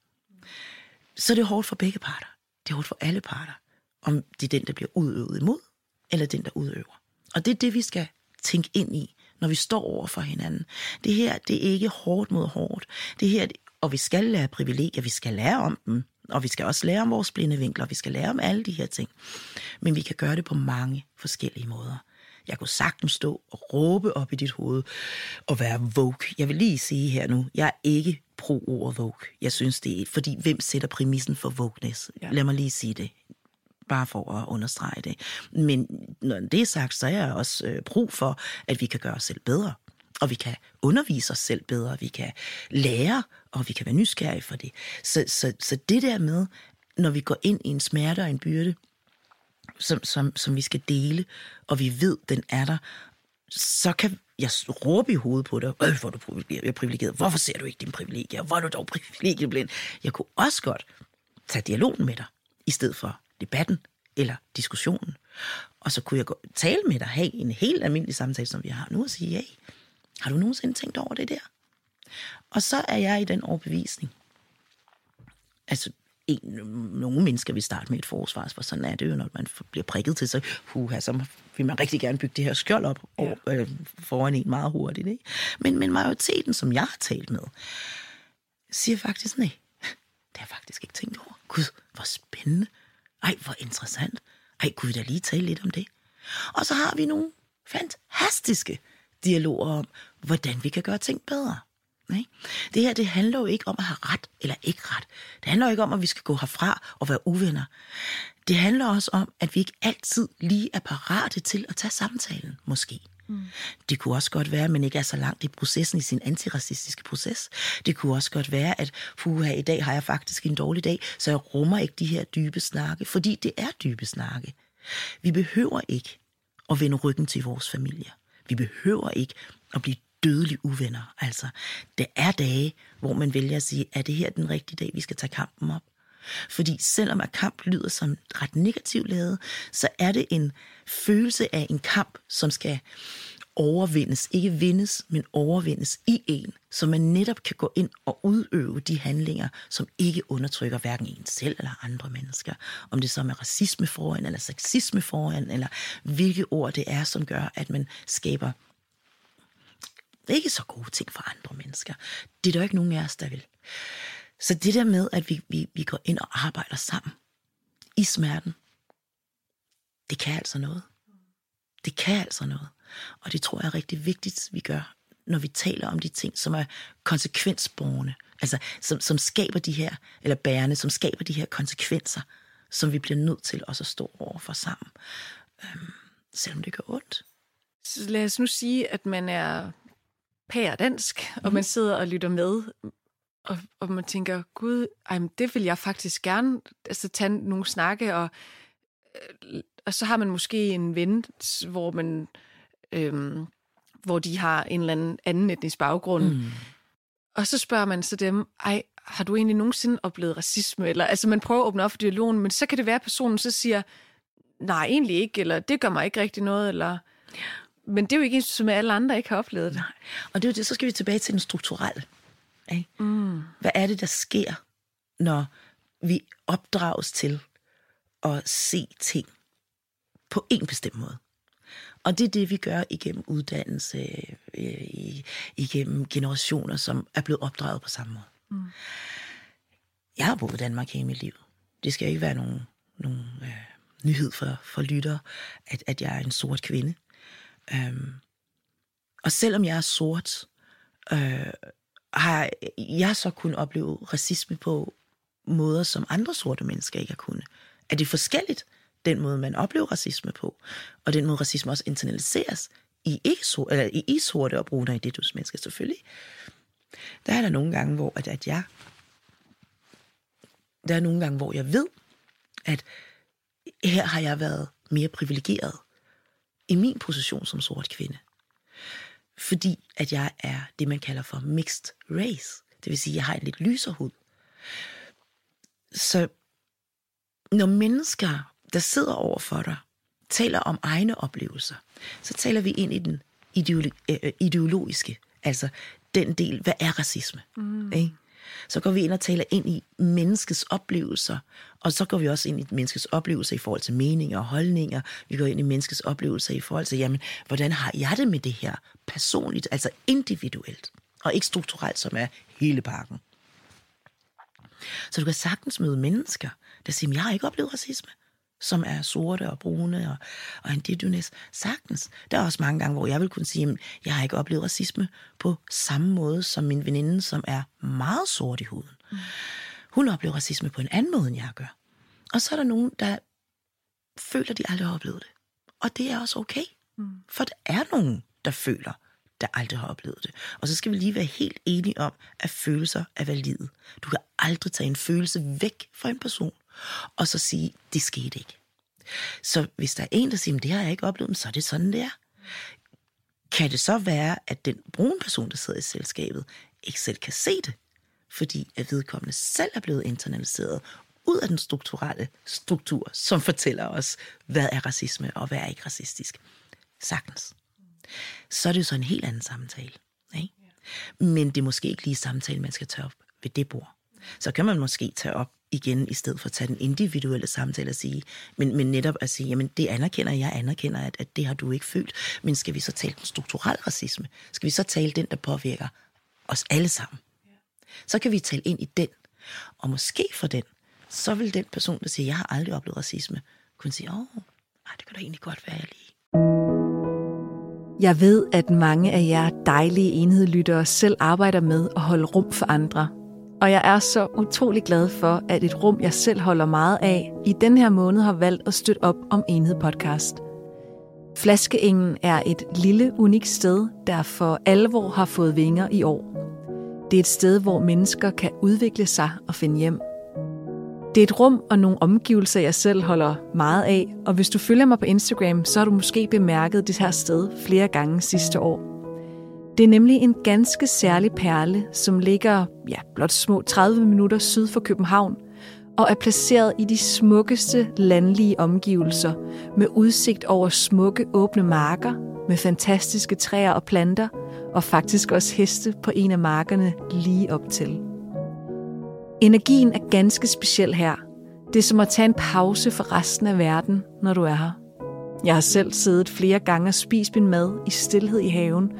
Så det er hårdt for begge parter. Det er hårdt for alle parter. Om det er den, der bliver udøvet imod, eller den, der udøver. Og det er det, vi skal tænke ind i, når vi står over for hinanden. Det her, det er ikke hårdt mod hårdt. Det her, og vi skal lære privilegier, vi skal lære om dem, og vi skal også lære om vores blinde vinkler, vi skal lære om alle de her ting. Men vi kan gøre det på mange forskellige måder. Jeg kunne sagtens stå og råbe op i dit hoved og være woke. Jeg vil lige sige her nu, jeg er ikke pro-ordet woke. Jeg synes det er, fordi hvem sætter præmissen for wokeness? Ja. Lad mig lige sige det. Bare for at understrege det. Men når det er sagt, så er jeg også brug for, at vi kan gøre os selv bedre. Og vi kan undervise os selv bedre. Vi kan lære, og vi kan være nysgerrige for det. Så det der med, når vi går ind i en smerte og en byrde, som vi skal dele, og vi ved, den er der, så kan jeg råbe i hovedet på dig, hvor er du privilegeret? Hvorfor ser du ikke dine privilegier? Hvor er du dog privilegieblind? Jeg kunne også godt tage dialogen med dig, i stedet for debatten eller diskussionen. Og så kunne jeg tale med dig, have en helt almindelig samtale, som vi har nu, og sige, hey, har du nogensinde tænkt over det der? Og så er jeg i den overbevisning. Altså, nogle mennesker vil starte med et forsvar, for sådan er det jo, når man bliver prikket til sig. Så vil man rigtig gerne bygge det her skjold op foran en meget hurtigt. Ikke? Men majoriteten, som jeg har talt med, siger faktisk, nej, det har jeg faktisk ikke tænkt over. Gud, hvor spændende. Ej, hvor interessant. Ej, kunne vi da lige tale lidt om det? Og så har vi nogle fantastiske dialoger om, hvordan vi kan gøre ting bedre. Nej? Det her, det handler jo ikke om at have ret eller ikke ret. Det handler jo ikke om, at vi skal gå herfra og være uvenner. Det handler også om, at vi ikke altid lige er parate til at tage samtalen, måske. Det kunne også godt være, at man ikke er så langt i processen, i sin antiracistiske proces. Det kunne også godt være, at i dag har jeg faktisk en dårlig dag, så jeg rummer ikke de her dybe snakke, fordi det er dybe snakke. Vi behøver ikke at vende ryggen til vores familier. Vi behøver ikke at blive dødelige uvenner. Altså, der er dage, hvor man vælger at sige, er det her den rigtige dag, vi skal tage kampen op? Fordi selvom at kamp lyder som ret negativt lavet, så er det en følelse af en kamp, som skal overvindes. Ikke vindes, men overvindes i en, så man netop kan gå ind og udøve de handlinger, som ikke undertrykker hverken en selv eller andre mennesker. Om det så er racisme foran, eller sexisme foran, eller hvilke ord det er, som gør, at man skaber ikke så gode ting for andre mennesker. Det er der ikke nogen af os, der vil. Så det der med, at vi går ind og arbejder sammen i smerten, det kan altså noget. Det kan altså noget. Og det tror jeg er rigtig vigtigt, vi gør, når vi taler om de ting, som er konsekvensborgende. Altså, som skaber de her, eller bærende, som skaber de her konsekvenser, som vi bliver nødt til også at stå overfor sammen. Selvom det gør ondt. Så lad os nu sige, at man er pæredansk, og man sidder og lytter med, og man tænker, gud, det vil jeg faktisk gerne tage nogle snakke, og så har man måske en ven, hvor man hvor de har en eller anden etnisk baggrund. Og så spørger man så dem, har du egentlig nogensinde oplevet racisme? Eller, altså man prøver at åbne op for dialogen, men så kan det være, at personen så siger, nej, egentlig ikke, eller det gør mig ikke rigtig noget, eller... Men det er jo ikke en, som alle andre ikke har oplevet det. Nej. Og det er jo det, så skal vi tilbage til den strukturelle. Ikke? Hvad er det, der sker, når vi opdrages til at se ting på en bestemt måde? Og det er det, vi gør igennem uddannelse, igennem generationer, som er blevet opdraget på samme måde. Jeg har boet i Danmark hele mit liv. Det skal ikke være nogen nyhed for lyttere, at jeg er en sort kvinde. Og selvom jeg er sort, har jeg så kunnet opleve racisme på måder, som andre sorte mennesker ikke har kunnet. Er det forskelligt, den måde, man oplever racisme på, og den måde, racisme også internaliseres i sorte og brune og indigenous mennesker selvfølgelig. Der er der nogle gange, hvor jeg ved, at her har jeg været mere privilegeret i min position som sort kvinde. Fordi at jeg er det, man kalder for mixed race. Det vil sige, at jeg har en lidt lysere hud. Så når mennesker, der sidder over for dig, taler om egne oplevelser, så taler vi ind i den ideologiske, altså den del, hvad er racisme? Ikke? Så går vi ind og taler ind i menneskets oplevelser, og så går vi også ind i menneskets oplevelser i forhold til meninger og holdninger. Vi går ind i menneskets oplevelser i forhold til, jamen, hvordan har jeg det med det her personligt, altså individuelt, og ikke strukturelt, som er hele pakken. Så du kan sagtens møde mennesker, der siger, jeg har ikke oplevet racisme, som er sorte og brune og indigenous. Sagtens. Der er også mange gange, hvor jeg vil kunne sige, jeg har ikke oplevet racisme på samme måde som min veninde, som er meget sort i huden. Hun oplever racisme på en anden måde, end jeg gør. Og så er der nogen, der føler, de aldrig har oplevet det. Og det er også okay. For der er nogen, der føler, der aldrig har oplevet det. Og så skal vi lige være helt enige om, at følelser er valide. Du kan aldrig tage en følelse væk fra en person, og så sige, det skete ikke. Så hvis der er en, der siger, det har jeg ikke oplevet, så er det sådan, det er. Kan det så være, at den brune person, der sidder i selskabet, ikke selv kan se det, fordi at vedkommende selv er blevet internaliseret ud af den strukturelle struktur, som fortæller os, hvad er racisme og hvad er ikke racistisk. Sagtens. Så er det jo så en helt anden samtale. Ikke? Men det er måske ikke lige samtale, man skal tage op ved det bord. Så kan man måske tage op igen, i stedet for at tage den individuelle samtale og sige, men netop at sige, jamen det anerkender jeg, at det har du ikke følt, men skal vi så tale den strukturelle racisme? Skal vi så tale den, der påvirker os alle sammen? Så kan vi tale ind i den, og måske for den, så vil den person, der siger, jeg har aldrig oplevet racisme, kunne sige, det kan da egentlig godt være, jeg lige. Jeg ved, at mange af jer dejlige enhedlyttere selv arbejder med at holde rum for andre. Og jeg er så utrolig glad for, at et rum, jeg selv holder meget af, i den her måned har valgt at støtte op om Enhed Podcast. Flaskeengen er et lille, unikt sted, der for alvor har fået vinger i år. Det er et sted, hvor mennesker kan udvikle sig og finde hjem. Det er et rum og nogle omgivelser, jeg selv holder meget af, og hvis du følger mig på Instagram, så har du måske bemærket det her sted flere gange sidste år. Det er nemlig en ganske særlig perle, som ligger blot små 30 minutter syd for København, og er placeret i de smukkeste landlige omgivelser, med udsigt over smukke åbne marker, med fantastiske træer og planter, og faktisk også heste på en af markerne lige op til. Energien er ganske speciel her. Det er som at tage en pause for resten af verden, når du er her. Jeg har selv siddet flere gange og spist min mad i stilhed i haven,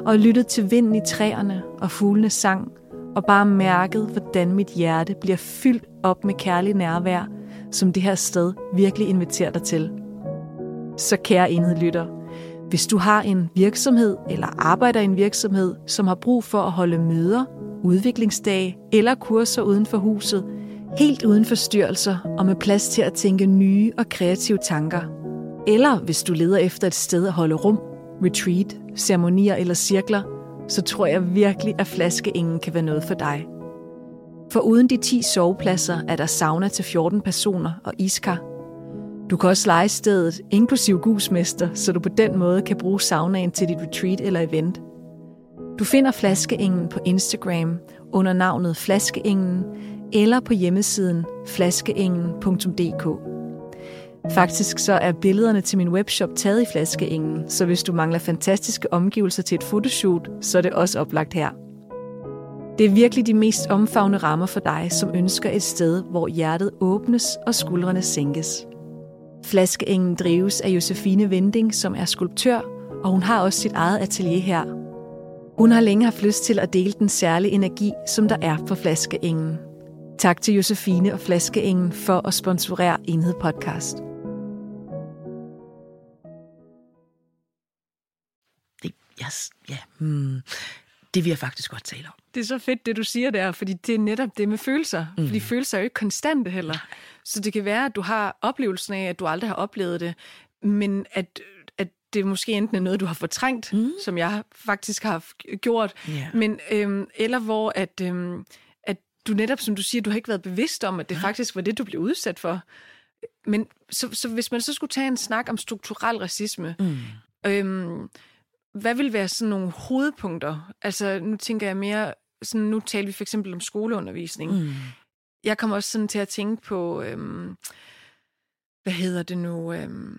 og lyttet til vinden i træerne og fuglenes sang, og bare mærket, hvordan mit hjerte bliver fyldt op med kærlig nærvær, som det her sted virkelig inviterer dig til. Så kære enhedlytter, hvis du har en virksomhed eller arbejder i en virksomhed, som har brug for at holde møder, udviklingsdage eller kurser uden for huset, helt uden forstyrrelser og med plads til at tænke nye og kreative tanker. Eller hvis du leder efter et sted at holde rum, retreat, ceremonier eller cirkler, så tror jeg virkelig, at Flaskeengen kan være noget for dig. For uden de 10 sovepladser er der sauna til 14 personer og iskar. Du kan også leje stedet, inklusiv gusmester, så du på den måde kan bruge saunaen til dit retreat eller event. Du finder Flaskeengen på Instagram under navnet Flaskeengen eller på hjemmesiden flaskeengen.dk. Faktisk så er billederne til min webshop taget i Flaskeengen, så hvis du mangler fantastiske omgivelser til et fotoshoot, så er det også oplagt her. Det er virkelig de mest omfavnende rammer for dig, som ønsker et sted, hvor hjertet åbnes og skuldrene sænkes. Flaskeengen drives af Josefine Winding, som er skulptør, og hun har også sit eget atelier her. Hun har længe haft lyst til at dele den særlige energi, som der er på Flaskeengen. Tak til Josefine og Flaskeengen for at sponsorere Enhed Podcast. Det vil jeg faktisk godt tale om. Det er så fedt, det du siger der, fordi det er netop det med følelser. Fordi følelser er jo ikke konstante heller. Så det kan være, at du har oplevelsen af, at du aldrig har oplevet det, men at det måske enten er noget, du har fortrængt, som jeg faktisk har gjort, men, eller hvor at du netop, som du siger, du har ikke været bevidst om, at det faktisk var det, du blev udsat for. Men så hvis man så skulle tage en snak om strukturel racisme, hvad vil være sådan nogle hovedpunkter? Altså, nu tænker jeg mere, sådan, nu taler vi for eksempel om skoleundervisning. Jeg kommer også sådan til at tænke på, hvad hedder det nu?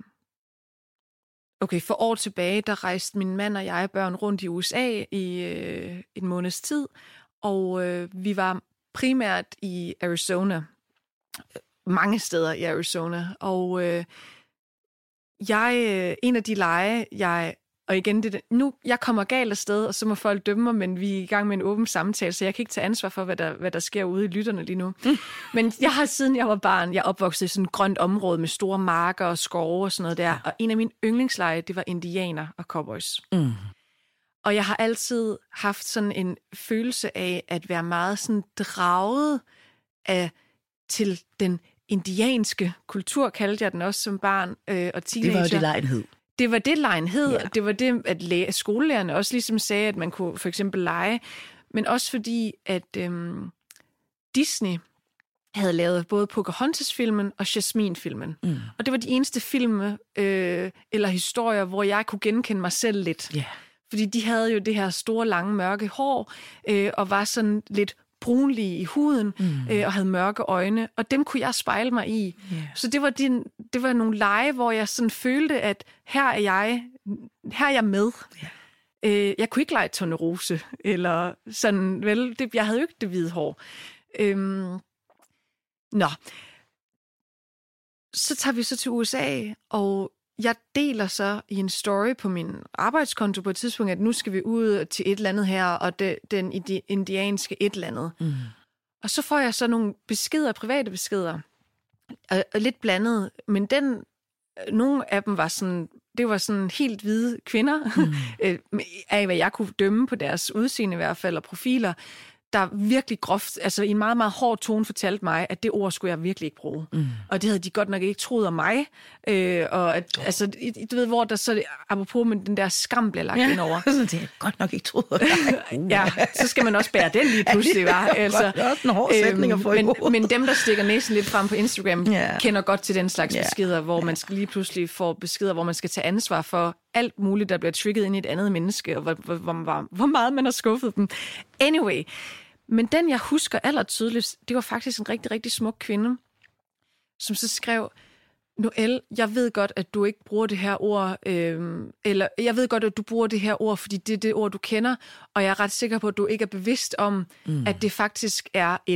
Okay, for år tilbage, der rejste min mand og jeg børn rundt i USA i en måneds tid, og vi var primært i Arizona. Mange steder i Arizona. Og en af de lege, og igen, jeg kommer galt afsted, og så må folk dømme mig, men vi er i gang med en åben samtale, så jeg kan ikke tage ansvar for, hvad der sker ude i lytterne lige nu. Men jeg har, siden jeg var barn, jeg opvokset i sådan et grønt område med store marker og skove og sådan noget der, og en af mine yndlingslege, det var indianer og cowboys. Og jeg har altid haft sådan en følelse af at være meget sådan draget til den indianske kultur, kaldte jeg den også som barn og teenager. Det var jo det legenhed. Det var det legenhed, ja. Det var det, at skolelærerne også ligesom sagde, at man kunne for eksempel lege, men også fordi, at Disney havde lavet både Pocahontas-filmen og Jasmine-filmen. Og det var de eneste film eller historier, hvor jeg kunne genkende mig selv lidt. Yeah. Fordi de havde jo det her store, lange, mørke hår, og var sådan lidt brunlige i huden, og havde mørke øjne, og dem kunne jeg spejle mig i. Yeah. Så det var nogle lege, hvor jeg sådan følte, at her er jeg med. Yeah. Jeg kunne ikke lege Tornerose, eller sådan, vel, jeg havde jo ikke det hvide hår. Så tager vi så til USA, og jeg deler så i en story på min arbejdskonto på et tidspunkt, at nu skal vi ud til et eller andet her, og den indianske et eller andet. Og så får jeg så nogle beskeder, private beskeder, og lidt blandet, men nogle af dem var sådan, det var sådan helt hvide kvinder, af hvad jeg kunne dømme på deres udseende i hvert fald, og profiler, der virkelig groft, altså i en meget, meget hård tone fortalte mig, at det ord skulle jeg virkelig ikke bruge. Og det havde de godt nok ikke troet om mig. Og at, altså, du ved, hvor der så, apropos med den der skam bliver lagt ind over. Det er godt nok ikke troet om mig. Ja, så skal man også bære den lige pludselig, var. Altså, det er også en hård sætning at få i hovedet. Men dem, der stikker næsen lidt frem på Instagram, kender godt til den slags beskeder, hvor man lige pludselig får beskeder, hvor man skal tage ansvar for alt muligt, der bliver trigget ind i et andet menneske, og hvor meget man har skuffet dem. Anyway, men den, jeg husker allertydeligst, det var faktisk en rigtig, rigtig smuk kvinde, som så skrev, Noelle, jeg ved godt, at du ikke bruger det her ord, eller jeg ved godt, at du bruger det her ord, fordi det er det ord, du kender, og jeg er ret sikker på, at du ikke er bevidst om, at det faktisk er et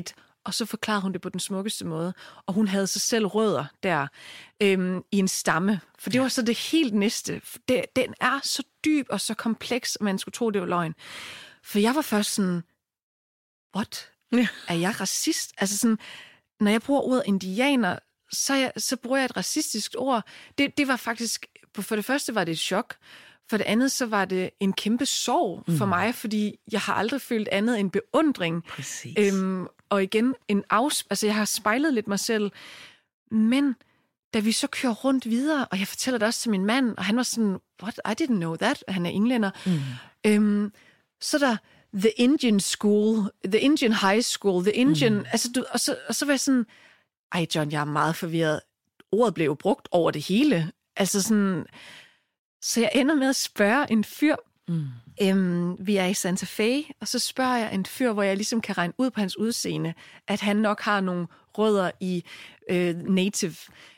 Og så forklarede hun det på den smukkeste måde. Og hun havde sig selv rødder der i en stamme. For det var så det helt næste. Den er så dyb og så kompleks, at man skulle tro, det var løgn. For jeg var først sådan, what? Ja. Er jeg racist? Altså sådan, når jeg bruger ordet indianer, så bruger jeg et racistisk ord. Det var faktisk, for det første var det et chok. For det andet, så var det en kæmpe sorg for mig, fordi jeg har aldrig følt andet end beundring. Præcis. Og igen, altså jeg har spejlet lidt mig selv. Men da vi så kører rundt videre, og jeg fortæller det også til min mand, og han var sådan, what? I didn't know that. Han er englænder. Så der the Indian school, the Indian high school, the Indian... Altså, og så var jeg sådan, ej John, jeg er meget forvirret. Ordet blev jo brugt over det hele. Altså sådan... Så jeg ender med at spørge en fyr. Vi er i Santa Fe, og så spørger jeg en fyr, hvor jeg ligesom kan regne ud på hans udseende, at han nok har nogle rødder i native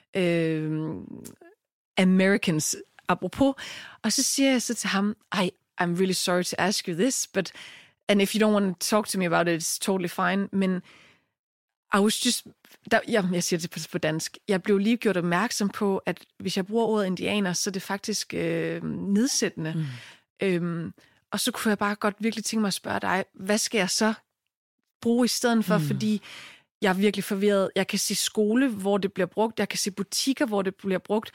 Americans, apropos. Og så siger jeg så til ham, I'm really sorry to ask you this, and if you don't want to talk to me about it, it's totally fine. Men I was just... jeg siger det på dansk. Jeg blev lige gjort opmærksom på, at hvis jeg bruger ordet indianer, så er det faktisk nedsættende. Og så kunne jeg bare godt virkelig tænke mig at spørge dig, hvad skal jeg så bruge i stedet for? Fordi jeg er virkelig forvirret. Jeg kan se skole, hvor det bliver brugt. Jeg kan se butikker, hvor det bliver brugt.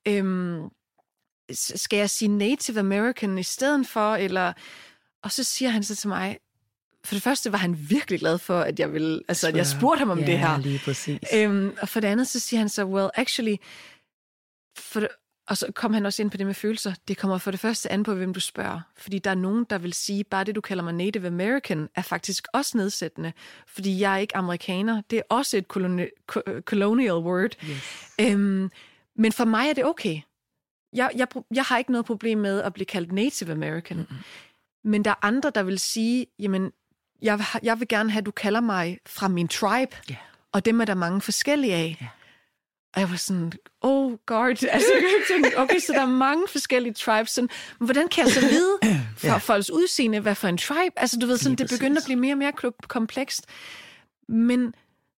Skal jeg sige Native American i stedet for? Eller... Og så siger han så til mig, for det første var han virkelig glad for, at jeg ville, altså at jeg spurgte ham om det her. Lige præcis. Og for det andet, så siger han så, well, actually, og så kom han også ind på det med følelser. Det kommer for det første an på, hvem du spørger. Fordi der er nogen, der vil sige, bare det, du kalder mig Native American, er faktisk også nedsættende. Fordi jeg er ikke amerikaner. Det er også et colonial word. Yes. Men for mig er det okay. Jeg har ikke noget problem med at blive kaldt Native American. Men der er andre, der vil sige, jamen, jeg vil gerne have, at du kalder mig fra min tribe, og dem er der mange forskellige af. Yeah. Og jeg var sådan, oh god, altså jeg tænkte, okay, så der er mange forskellige tribes, sådan, men hvordan kan jeg så vide fra folks udseende, hvad for en tribe? Altså du ved, sådan, det begynder at blive mere og mere komplekst. Men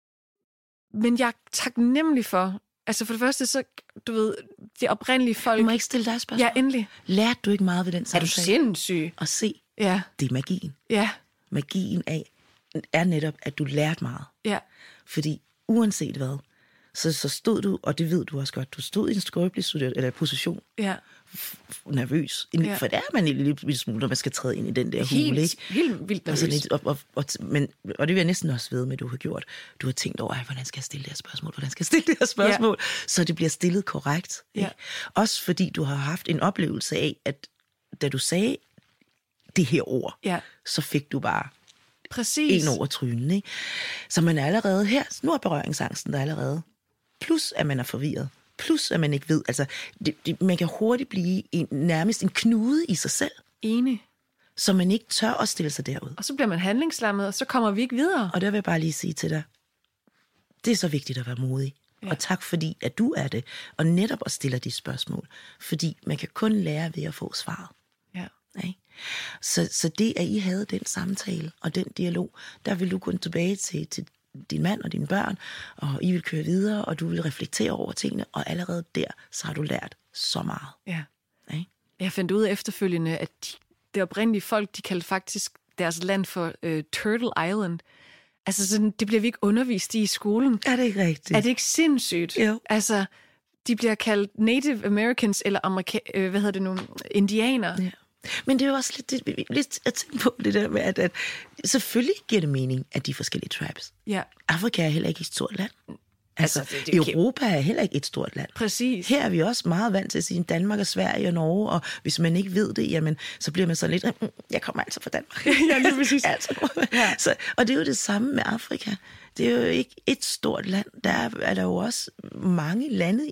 jeg er taknemmelig for, altså for det første, så, du ved, det oprindelige folk... Du må ikke stille dig spørgsmål. Ja, endelig. Lærte du ikke meget ved den samtale? Er du sindssyg? At se, det er magien. Ja. Magien er netop, at du lærte meget. Ja. Fordi uanset hvad, så stod du, og det ved du også godt, du stod i en skrøbelig position. Ja. Nervøs. Ja. For det er man en lille smule, når man skal træde ind i den der hule, ikke? Helt vildt nervøs. Og det vil jeg næsten også ved med, du har gjort. Du har tænkt over, hvordan skal jeg stille det her spørgsmål? Hvordan skal jeg stille det her spørgsmål? Ja. Så det bliver stillet korrekt. Ikke? Ja. Også fordi du har haft en oplevelse af, at da du sagde det her ord, så fik du bare en over trynen. Ikke? Så man er allerede her, nu er berøringsangsten der allerede. Plus at man er forvirret. Plus at man ikke ved, altså man kan hurtigt blive nærmest en knude i sig selv. Enig. Så man ikke tør at stille sig derud. Og så bliver man handlingslammet, og så kommer vi ikke videre. Og der vil jeg bare lige sige til dig, det er så vigtigt at være modig. Ja. Og tak fordi, at du er det. Og netop at stille de spørgsmål. Fordi man kan kun lære ved at få svaret. Ja. Okay? Så det, at I havde den samtale og den dialog, der vil du gå tilbage til din mand og dine børn, og I vil køre videre, og du vil reflektere over tingene, og allerede der, så har du lært så meget. Ja. Okay? Jeg fandt ud af efterfølgende, at det oprindelige folk, de kaldte faktisk deres land for Turtle Island. Altså, sådan, det bliver vi ikke undervist i skolen. Er det ikke rigtigt? Er det ikke sindssygt? Jo. Altså, de bliver kaldt Native Americans, eller indianer. Ja. Men det er jo også lidt at tænke på det der med, at selvfølgelig giver det mening, at de er forskellige tribes. Ja. Afrika er heller ikke et stort land. Altså Europa er heller ikke et stort land. Præcis. Her er vi også meget vant til at sige Danmark og Sverige og Norge, og hvis man ikke ved det, jamen, så bliver man så lidt, jeg kommer altså fra Danmark. Ja, det er præcis. Så, og det er jo det samme med Afrika. Det er jo ikke et stort land. Der er der jo også mange lande,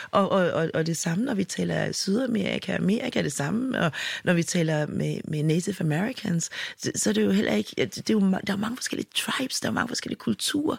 og det samme, når vi taler Sydamerika, Amerika er det samme, og når vi taler med Native Americans, så er det jo heller ikke, der er mange forskellige tribes, der er mange forskellige kulturer.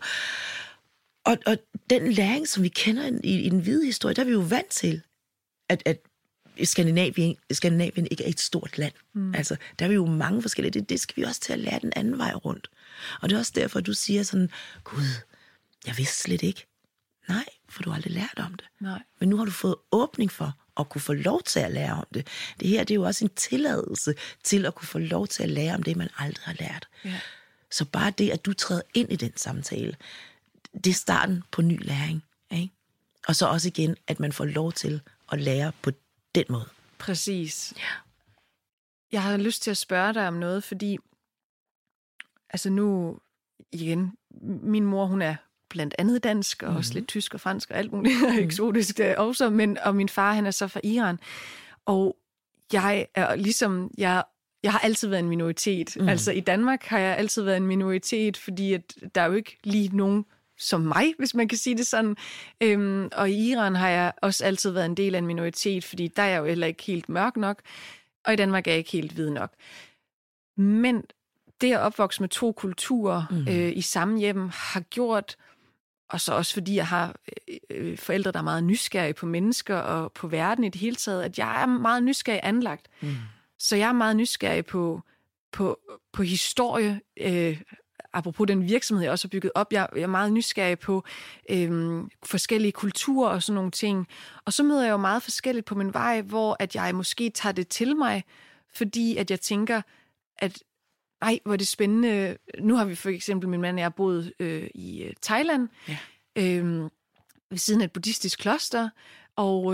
Og den læring, som vi kender i den hvide historie, der er vi jo vant til, at Skandinavien ikke er et stort land. Altså, der er vi jo mange forskellige. Det skal vi også til at lære den anden vej rundt. Og det er også derfor, du siger sådan, Gud, jeg vidste slet ikke. Nej, for du har aldrig lært om det. Nej. Men nu har du fået åbning for at kunne få lov til at lære om det. Det her, det er jo også en tilladelse til at kunne få lov til at lære om det, man aldrig har lært. Ja. Så bare det, at du træder ind i den samtale, det er starten på ny læring. Ikke? Og så også igen, at man får lov til at lære på den måde. Præcis. Ja. Jeg har lyst til at spørge dig om noget, fordi altså nu igen, min mor, hun er blandt andet dansk, og også lidt tysk og fransk og alt muligt eksotisk også, og min far, han er så fra Iran. Og jeg er ligesom, jeg har altid været en minoritet. Altså i Danmark har jeg altid været en minoritet, fordi at der er jo ikke lige nogen som mig, hvis man kan sige det sådan. Og i Iran har jeg også altid været en del af en minoritet, fordi der er jeg jo heller ikke helt mørk nok, og i Danmark er jeg ikke helt hvid nok. Men det at opvokse med 2 kulturer i samme hjem har gjort, og så også fordi jeg har forældre, der er meget nysgerrige på mennesker og på verden i det hele taget, at jeg er meget nysgerrig anlagt. Så jeg er meget nysgerrig på historie, apropos den virksomhed, jeg også har bygget op. Jeg er meget nysgerrig på forskellige kulturer og sådan nogle ting. Og så møder jeg jo meget forskelligt på min vej, hvor at jeg måske tager det til mig, fordi at jeg tænker, at ej, hvor er det spændende. Nu har vi for eksempel, min mand og jeg boet i Thailand, ved siden af et buddhistisk kloster, og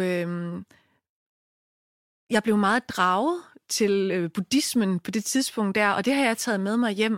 jeg blev meget draget til buddhismen på det tidspunkt der, og det har jeg taget med mig hjem.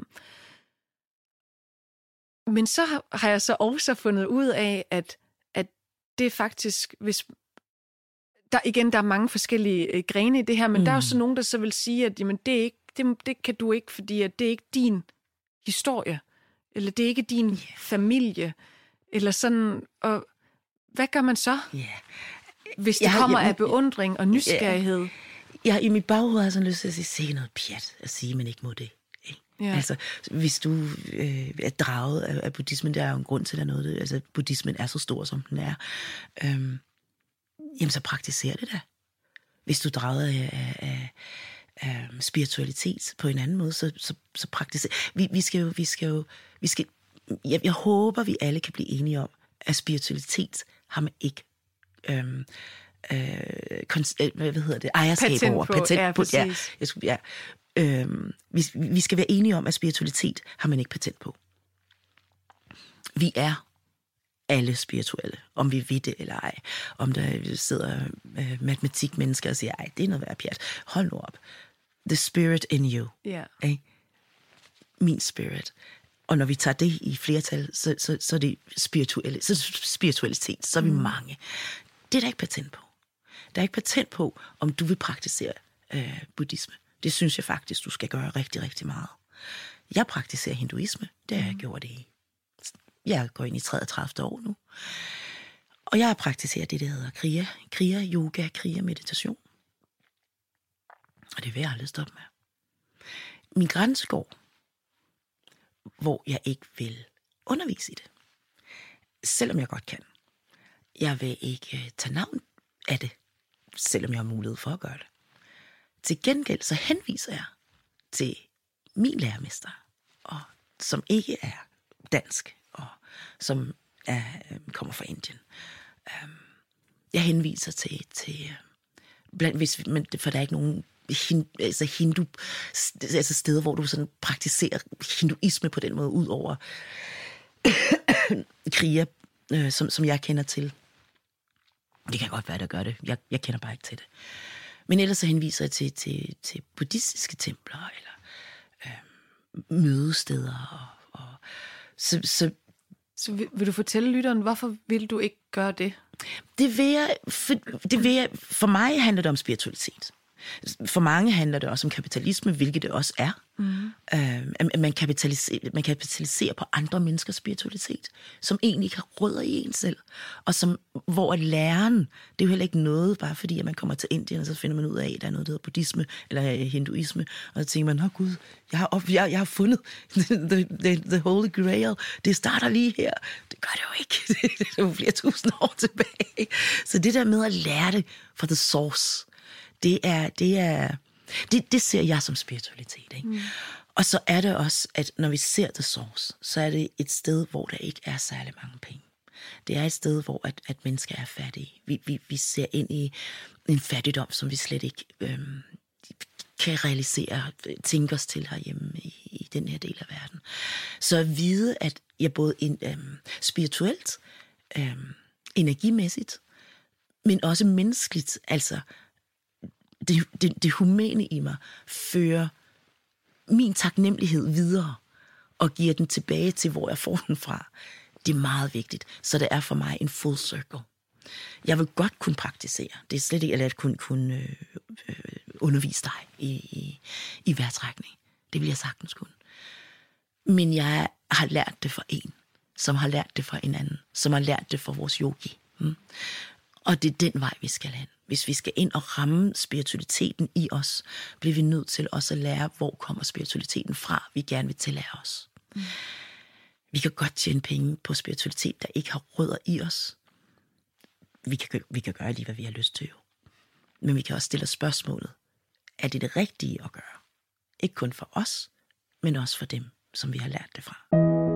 Men så har jeg så også fundet ud af, at det er faktisk, hvis der er mange forskellige grene i det her, men der er jo så nogen, der så vil sige, at jamen, det kan du ikke, fordi at det er ikke din historie, eller det er ikke din familie, eller sådan, og hvad gør man så? Hvis det kommer af beundring og nysgerrighed? I mit baghoved har jeg sådan lyst til at sige, sikke noget pjat at sige, men ikke må det. Ja. Altså, hvis du er draget af buddhismen, der er jo en grund til, at noget, altså, buddhismen er så stor, som den er, jamen så praktiser det da. Hvis du er draget af spiritualitet på en anden måde, så praktiserer. Jeg håber, vi alle kan blive enige om, at spiritualitet har man ikke ejerskab over. Patent på. Vi skal være enige om, at spiritualitet har man ikke patent på. Vi er alle spirituelle, om vi ved det eller ej. Om der sidder matematikmennesker og siger, ej, det er noget værd pjat. Hold nu op. The spirit in you. Yeah. Min spirit. Og når vi tager det i flertal, så er det spiritualitet. Så er vi mange. Det er der ikke patent på. Der er ikke patent på, om du vil praktisere buddhisme. Det synes jeg faktisk, du skal gøre rigtig, rigtig meget. Jeg praktiserer hinduisme. Det har jeg gjort i. Jeg går ind i 33. år nu. Og jeg praktiserer det, der hedder kriya. Kriya yoga, kriya meditation. Og det vil jeg aldrig stoppe med. Min grænse går, hvor jeg ikke vil undervise i det. Selvom jeg godt kan. Jeg vil ikke tage navn af det, selvom jeg har mulighed for at gøre det. Til gengæld så henviser jeg til min lærermester, og som ikke er dansk, og som kommer fra Indien. Jeg henviser til for der er ikke nogen hindu, altså steder, hvor du sådan praktiserer hinduisme på den måde, ud over kriya, som jeg kender til. Det kan godt være, der gør det. Jeg kender bare ikke til det. Men ellers så henviser jeg til buddhistiske templer, eller mødesteder. Så vil du fortælle lytteren, hvorfor vil du ikke gøre det? Det vil jeg, for mig handler det om spiritualitet. For mange handler det også om kapitalisme, hvilket det også er. Man kapitaliserer på andre menneskers spiritualitet, som egentlig ikke har rødder i en selv. Og hvor læren, det er jo heller ikke noget, bare fordi at man kommer til Indien, og så finder man ud af, at der er noget, der hedder buddhisme, eller hinduisme, og så tænker man, Gud, jeg har fundet the holy grail. Det starter lige her. Det gør det jo ikke. Det er jo flere tusind år tilbage. Så det der med at lære det fra the source, Det ser jeg som spiritualitet, ikke? Mm. Og så er det også, at når vi ser The Source, så er det et sted, hvor der ikke er særlig mange penge. Det er et sted, hvor at mennesker er fattige. Vi ser ind i en fattigdom, som vi slet ikke kan realisere, tænke os til herhjemme i den her del af verden. Så at vide, at jeg både spirituelt, energimæssigt, men også menneskeligt, altså det humane i mig, fører min taknemmelighed videre og giver den tilbage til, hvor jeg får den fra. Det er meget vigtigt, så det er for mig en full circle. Jeg vil godt kunne praktisere. Det er slet ikke, eller at kunne undervise dig i vejrtrækning. Det vil jeg sagtens kunne. Men jeg har lært det fra en, som har lært det fra en anden, som har lært det fra vores yogi. Og det er den vej, vi skal hen. Hvis vi skal ind og ramme spiritualiteten i os, bliver vi nødt til også at lære, hvor kommer spiritualiteten fra, vi gerne vil tillære os. Vi kan godt tjene penge på spiritualitet, der ikke har rødder i os. Vi kan gøre lige, hvad vi har lyst til. Men vi kan også stille spørgsmålet, er det rigtige at gøre? Ikke kun for os, men også for dem, som vi har lært det fra.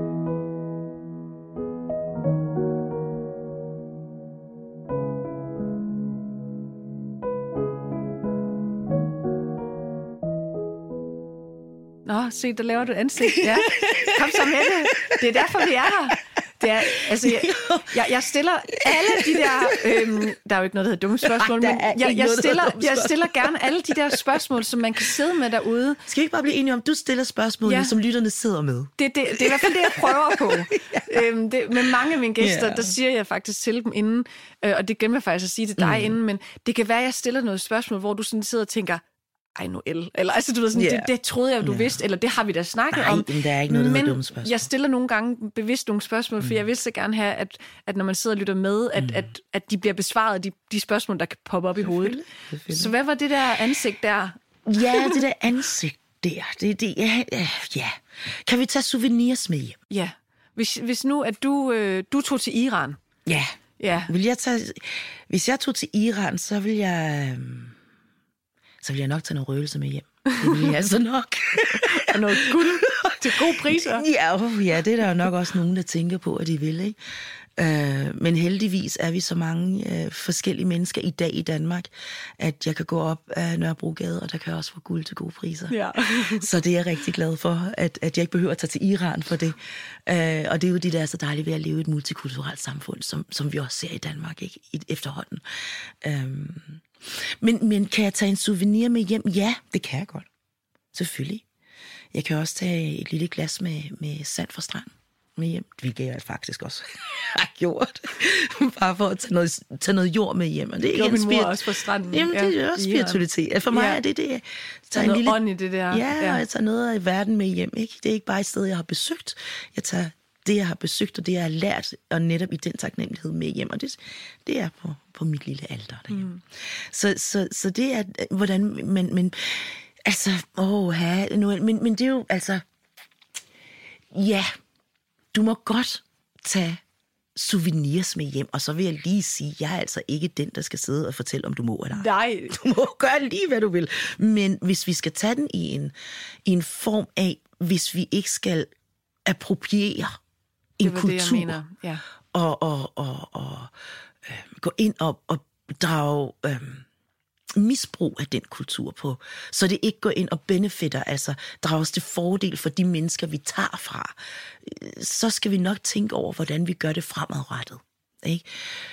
Nå, se, der laver du et ansigt. Ja. Kom så med det. Det er derfor, vi er her. Det er, altså, jeg stiller alle de der... der er jo ikke noget, der hedder dumme spørgsmål, men jeg stiller gerne alle de der spørgsmål, som man kan sidde med derude. Skal vi ikke bare blive enige om, du stiller spørgsmål, som lytterne sidder med? Det er i hvert fald det, jeg prøver på. Med mange af mine gæster, der siger jeg faktisk til dem inden, og det glemmer jeg faktisk at sige til dig inden, men det kan være, at jeg stiller noget spørgsmål, hvor du sådan sidder og tænker, ej nu eller altså du ved sådan, det troede jeg, du vidste, eller det har vi da snakket om. Men der er ikke noget, der hedder dumme spørgsmål. Jeg stiller nogle gange bevidst nogle spørgsmål, for jeg vil så gerne have, at når man sidder og lytter med, at de bliver besvaret, de spørgsmål, der kan poppe op i hovedet. Så hvad var det der ansigt der? Ja, det der ansigt der, ja. Kan vi tage souvenirs med hjem? Ja. Hvis nu, at du tog til Iran. Ja. Hvis jeg tog til Iran, så vil jeg nok tage noget røgelse med hjem. Det vil jeg altså nok. Og noget guld til gode priser. Ja, det er der jo nok også nogen, der tænker på, at de vil, ikke? Men heldigvis er vi så mange forskellige mennesker i dag i Danmark, at jeg kan gå op ad Nørrebrogade, og der kan jeg også få guld til gode priser. Ja. Så det er jeg rigtig glad for, at jeg ikke behøver at tage til Iran for det. Og det er jo det, der er så dejligt ved at leve i et multikulturelt samfund, som vi også ser i Danmark, ikke? Efterhånden. Men kan jeg tage en souvenir med hjem? Ja, det kan jeg godt. Selvfølgelig. Jeg kan også tage et lille glas med sand fra stranden med hjem, hvilket jeg faktisk også har gjort. Bare for at tage noget jord med hjem. Og det er ikke min mor også fra stranden. Jamen, det er også spiritualitet. For mig er det. Tager noget ånd i det der. Ja, og jeg tager noget af verden med hjem. Ikke? Det er ikke bare et sted, jeg har besøgt. Jeg tager det, jeg har besøgt, og det, jeg har lært, og netop i den taknemmelighed med hjem. Og det er på mit lille alter derhjemme. Så det er, hvordan... Men altså, men det er jo, altså... Ja, du må godt tage souvenirs med hjem, og så vil jeg lige sige, jeg er altså ikke den, der skal sidde og fortælle, om du må eller ej. Nej. Du må gøre lige, hvad du vil. Men hvis vi skal tage den i en form af, hvis vi ikke skal appropriere en kultur, det, jeg mener. Ja. Og gå ind og drage misbrug af den kultur på, så det ikke går ind og benefitter, altså drages til fordel for de mennesker, vi tager fra, så skal vi nok tænke over, hvordan vi gør det fremadrettet. Ikke?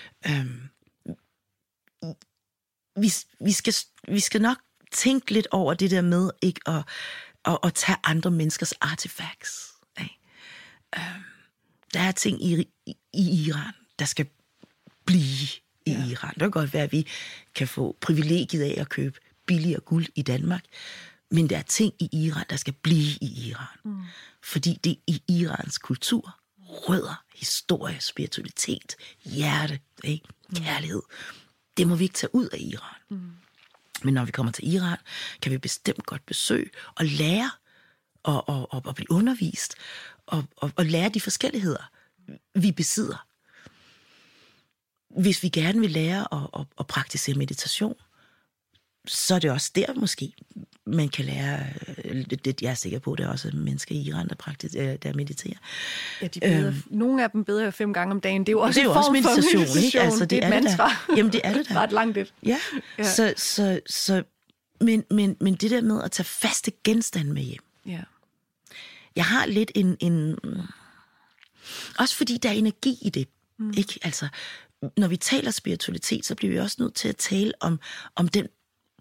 Vi skal nok tænke lidt over det der med ikke at tage andre menneskers artefacts. Ikke? Der er ting i Iran, der skal blive i Iran. Det kan godt være, at vi kan få privilegiet af at købe billigere guld i Danmark, men der er ting i Iran, der skal blive i Iran. Fordi det er i Irans kultur, rødder, historie, spiritualitet, hjerte, ikke? Kærlighed. Det må vi ikke tage ud af Iran. Men når vi kommer til Iran, kan vi bestemt godt besøge og lære og blive undervist og lære de forskelligheder, vi besidder. Hvis vi gerne vil lære at praktisere meditation, så er det også der måske, man kan lære, jeg er sikker på, det er også mennesker i Iran, der mediterer. Ja, de beder, nogle af dem beder 5 gange om dagen. Det er jo også det er en form meditation, for meditation. Ikke? Altså, det er et mantra. Jamen, det er det da. Ret langt det. Ja, ja. Men det der med at tage faste genstande med hjem. Ja. Jeg har lidt også fordi der er energi i det. Ikke? Altså, når vi taler spiritualitet, så bliver vi også nødt til at tale om den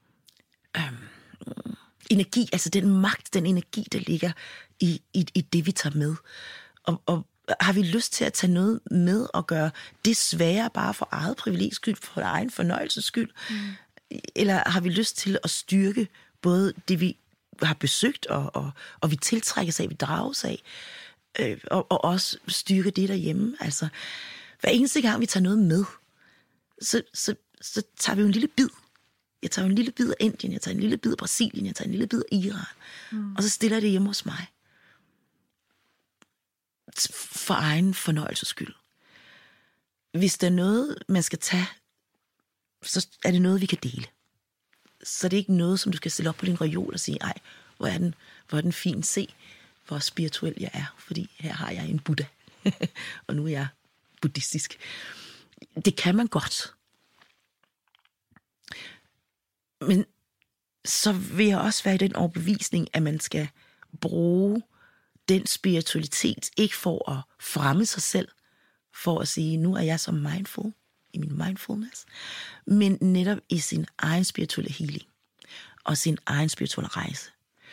energi, altså den magt, den energi, der ligger i det, vi tager med. Og har vi lyst til at tage noget med og gøre det sværere bare for eget privilegies skyld, for egen fornøjelses skyld? Eller har vi lyst til at styrke både det, vi har besøgt, og vi tiltrækkes af, vi drages af, og også styrke det derhjemme? Altså, hver eneste gang, vi tager noget med, så tager vi jo en lille bid. Jeg tager en lille bid af Indien, jeg tager en lille bid af Brasilien, jeg tager en lille bid af Iran. Og så stiller jeg det hjemme hos mig. For egen fornøjelses skyld. Hvis der er noget, man skal tage, så er det noget, vi kan dele. Så det er ikke noget, som du skal stille op på din reol og sige, ej, hvor er den fin, se, hvor spirituel jeg er, fordi her har jeg en Buddha, og nu er jeg buddhistisk. Det kan man godt. Men så vil jeg også være i den overbevisning, at man skal bruge den spiritualitet, ikke for at fremme sig selv, for at sige, nu er jeg så mindful, i min mindfulness, men netop i sin egen spirituelle healing, og sin egen spirituelle rejse.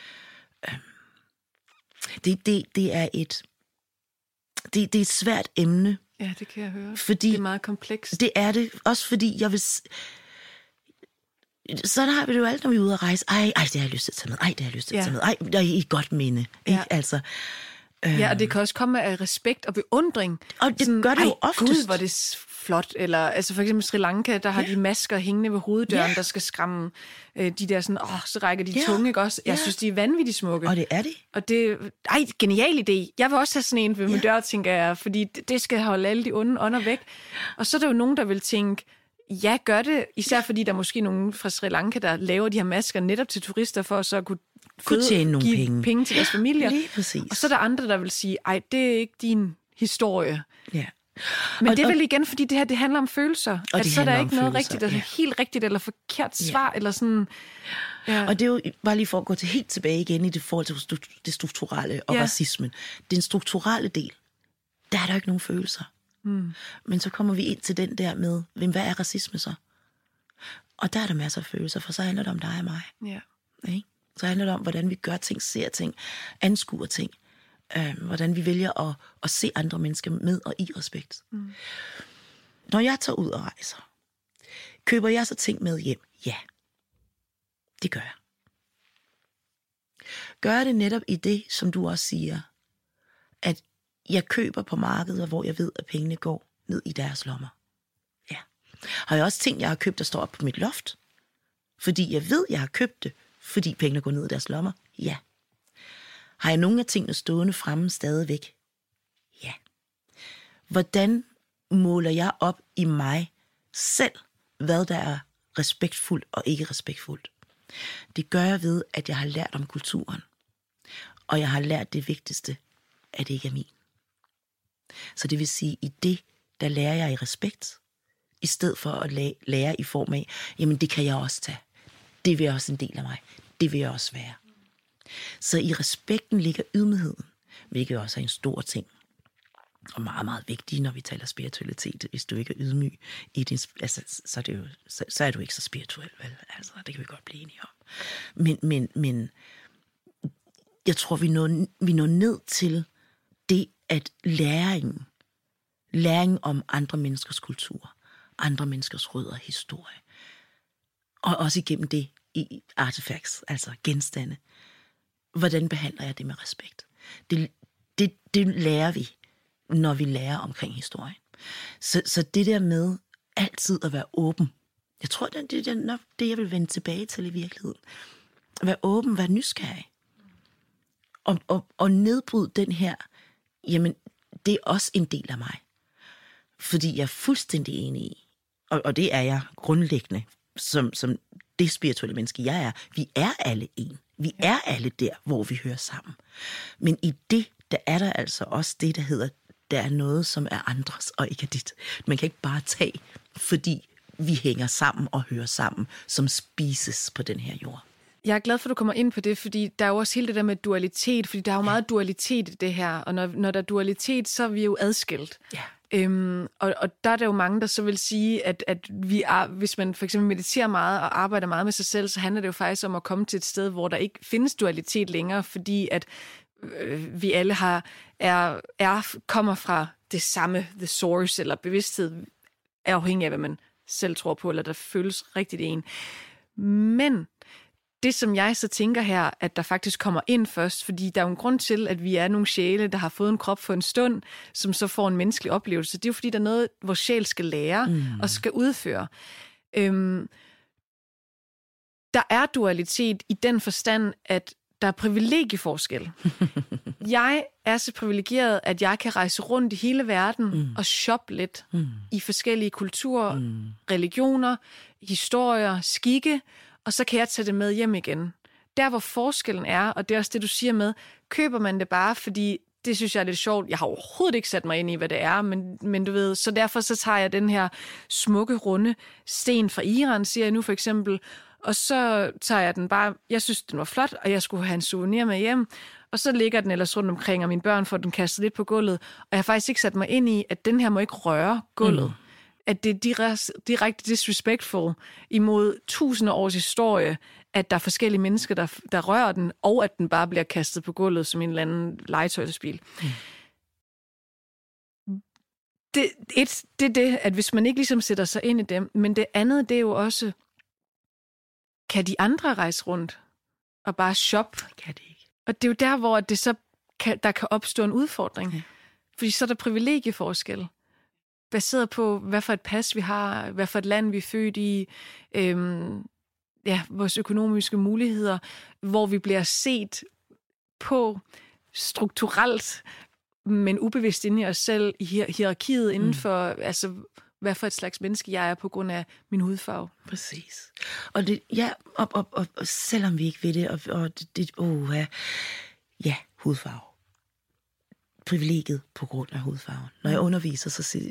Det er et svært emne. Ja, det kan jeg høre. Fordi det er meget komplekst. Det er det, også fordi jeg vil... Så har vi det jo alt, når vi er ude at rejse. Ej, det har jeg lyst til at tage med. Ej, det har jeg lyst til at tage med. Ej, der er et godt minde. Ja. Ikke? Altså, ja, og det kan også komme af respekt og beundring. Og det sådan, gør det jo oftest. Gud, hvor det er flot. Eller altså for eksempel Sri Lanka, der har de masker hængende ved hoveddøren, der skal skræmme de der sådan, så rækker de tunge, ikke også? Jeg synes, de er vanvittigt smukke. Og det er det. Og det, genial idé. Jeg vil også have sådan en ved min dør, tænker jeg, fordi det skal holde alle de onde ånder væk. Og så er der jo nogen, der vil tænke, ja, gør det, især fordi der er måske nogen fra Sri Lanka, der laver de her masker netop til turister, for at så kunne tjene nogle give penge til deres familier. Lige præcis. Og så er der andre, der vil sige, ej, det er ikke din historie. Ja. Men det er vel igen, fordi det her, det handler om følelser. Og at så er der ikke noget rigtigt, der er helt rigtigt eller forkert svar, eller sådan... Ja. Og det er jo bare lige for at gå helt tilbage igen i det forhold til det strukturelle og racismen. Den strukturelle del, der er der ikke nogen følelser. Men så kommer vi ind til den der med, hvad er racisme så? Og der er der masser af følelser, for så handler det om dig og mig. Ja. Ikke? Så handler det om, hvordan vi gør ting, ser ting, anskuer ting. Hvordan vi vælger at se andre mennesker med og i respekt. Når jeg tager ud og rejser, køber jeg så ting med hjem? Ja, det gør jeg. Gør jeg det netop i det, som du også siger, at jeg køber på markeder, hvor jeg ved, at pengene går ned i deres lommer? Ja. Har jeg også ting, jeg har købt, der står op på mit loft? Fordi jeg ved, jeg har købt det, fordi pengene går ned i deres lommer? Ja. Har jeg nogle af tingene stående fremme stadigvæk? Ja. Hvordan måler jeg op i mig selv, hvad der er respektfuldt og ikke respektfuldt? Det gør jeg ved, at jeg har lært om kulturen. Og jeg har lært det vigtigste, at det ikke er min. Så det vil sige, i det, der lærer jeg i respekt, i stedet for at lære i form af, jamen det kan jeg også tage. Det vil også en del af mig. Det vil jeg også være. Så i respekten ligger ydmygheden, hvilket også er en stor ting. Og meget, meget vigtigt, når vi taler spiritualitet. Hvis du ikke er ydmyg i din, altså, så er du ikke så spirituel, vel? Altså, det kan vi godt blive enige om. Men jeg tror, vi når ned til det, at læring om andre menneskers kultur, andre menneskers rødder, historie, og også igennem det i artefacts, altså genstande. Hvordan behandler jeg det med respekt? Det lærer vi, når vi lærer omkring historien. Så det der med altid at være åben, jeg tror, det er nok det, jeg vil vende tilbage til i virkeligheden. At være åben, være nysgerrig. Og nedbryde den her, jamen, det er også en del af mig. Fordi jeg er fuldstændig enig i, og det er jeg grundlæggende, som det spirituelle menneske, jeg er. Vi er alle en. Vi er alle der, hvor vi hører sammen. Men i det, der er der altså også det, der hedder, der er noget, som er andres og ikke er dit. Man kan ikke bare tage, fordi vi hænger sammen og hører sammen, som spises på den her jord. Jeg er glad for, at du kommer ind på det, fordi der er jo også hele det der med dualitet, fordi der er jo meget dualitet i det her, og når der er dualitet, så er vi jo adskilt. Ja. Og der er der jo mange, der så vil sige, at hvis man for eksempel mediterer meget og arbejder meget med sig selv, så handler det jo faktisk om at komme til et sted, hvor der ikke findes dualitet længere, fordi at vi alle kommer fra det samme, the source, eller bevidsthed, er afhængig af, hvad man selv tror på, eller der føles rigtigt en. Men det, som jeg så tænker her, at der faktisk kommer ind først, fordi der er jo en grund til, at vi er nogle sjæle, der har fået en krop for en stund, som så får en menneskelig oplevelse. Det er jo fordi, der er noget, vores sjæl skal lære og skal udføre. Der er dualitet i den forstand, at der er privilegieforskel. Jeg er så privilegeret, at jeg kan rejse rundt i hele verden og shoppe lidt i forskellige kulturer, religioner, historier, skikke, og så kan jeg tage det med hjem igen. Der, hvor forskellen er, og det er også det, du siger med, køber man det bare, fordi det synes jeg er lidt sjovt. Jeg har overhovedet ikke sat mig ind i, hvad det er, men du ved, så derfor så tager jeg den her smukke, runde sten fra Iran, siger jeg nu for eksempel, og så tager jeg den bare, jeg synes, den var flot, og jeg skulle have en souvenir med hjem, og så ligger den ellers rundt omkring, og mine børn får den kastet lidt på gulvet, og jeg har faktisk ikke sat mig ind i, at den her må ikke røre gulvet. At det er direkte disrespectful imod tusinder års historie, at der er forskellige mennesker, der rører den, og at den bare bliver kastet på gulvet som en eller anden legetøjsbil. Det er det, at hvis man ikke ligesom sætter sig ind i dem, men det andet, det er jo også, kan de andre rejse rundt og bare shoppe? Kan det ikke. Og det er jo der, hvor det så der kan opstå en udfordring. Ja. Fordi så er der privilegieforskel. Baseret på, hvad for et pas vi har, hvad for et land vi er født i, vores økonomiske muligheder, hvor vi bliver set på strukturelt, men ubevidst inde i os selv, i hierarkiet inden for, altså, hvad for et slags menneske jeg er på grund af min hudfarve. Præcis. Og det, og selvom vi ikke ved det, hudfarve. Privilegiet på grund af hudfarven. Når jeg underviser,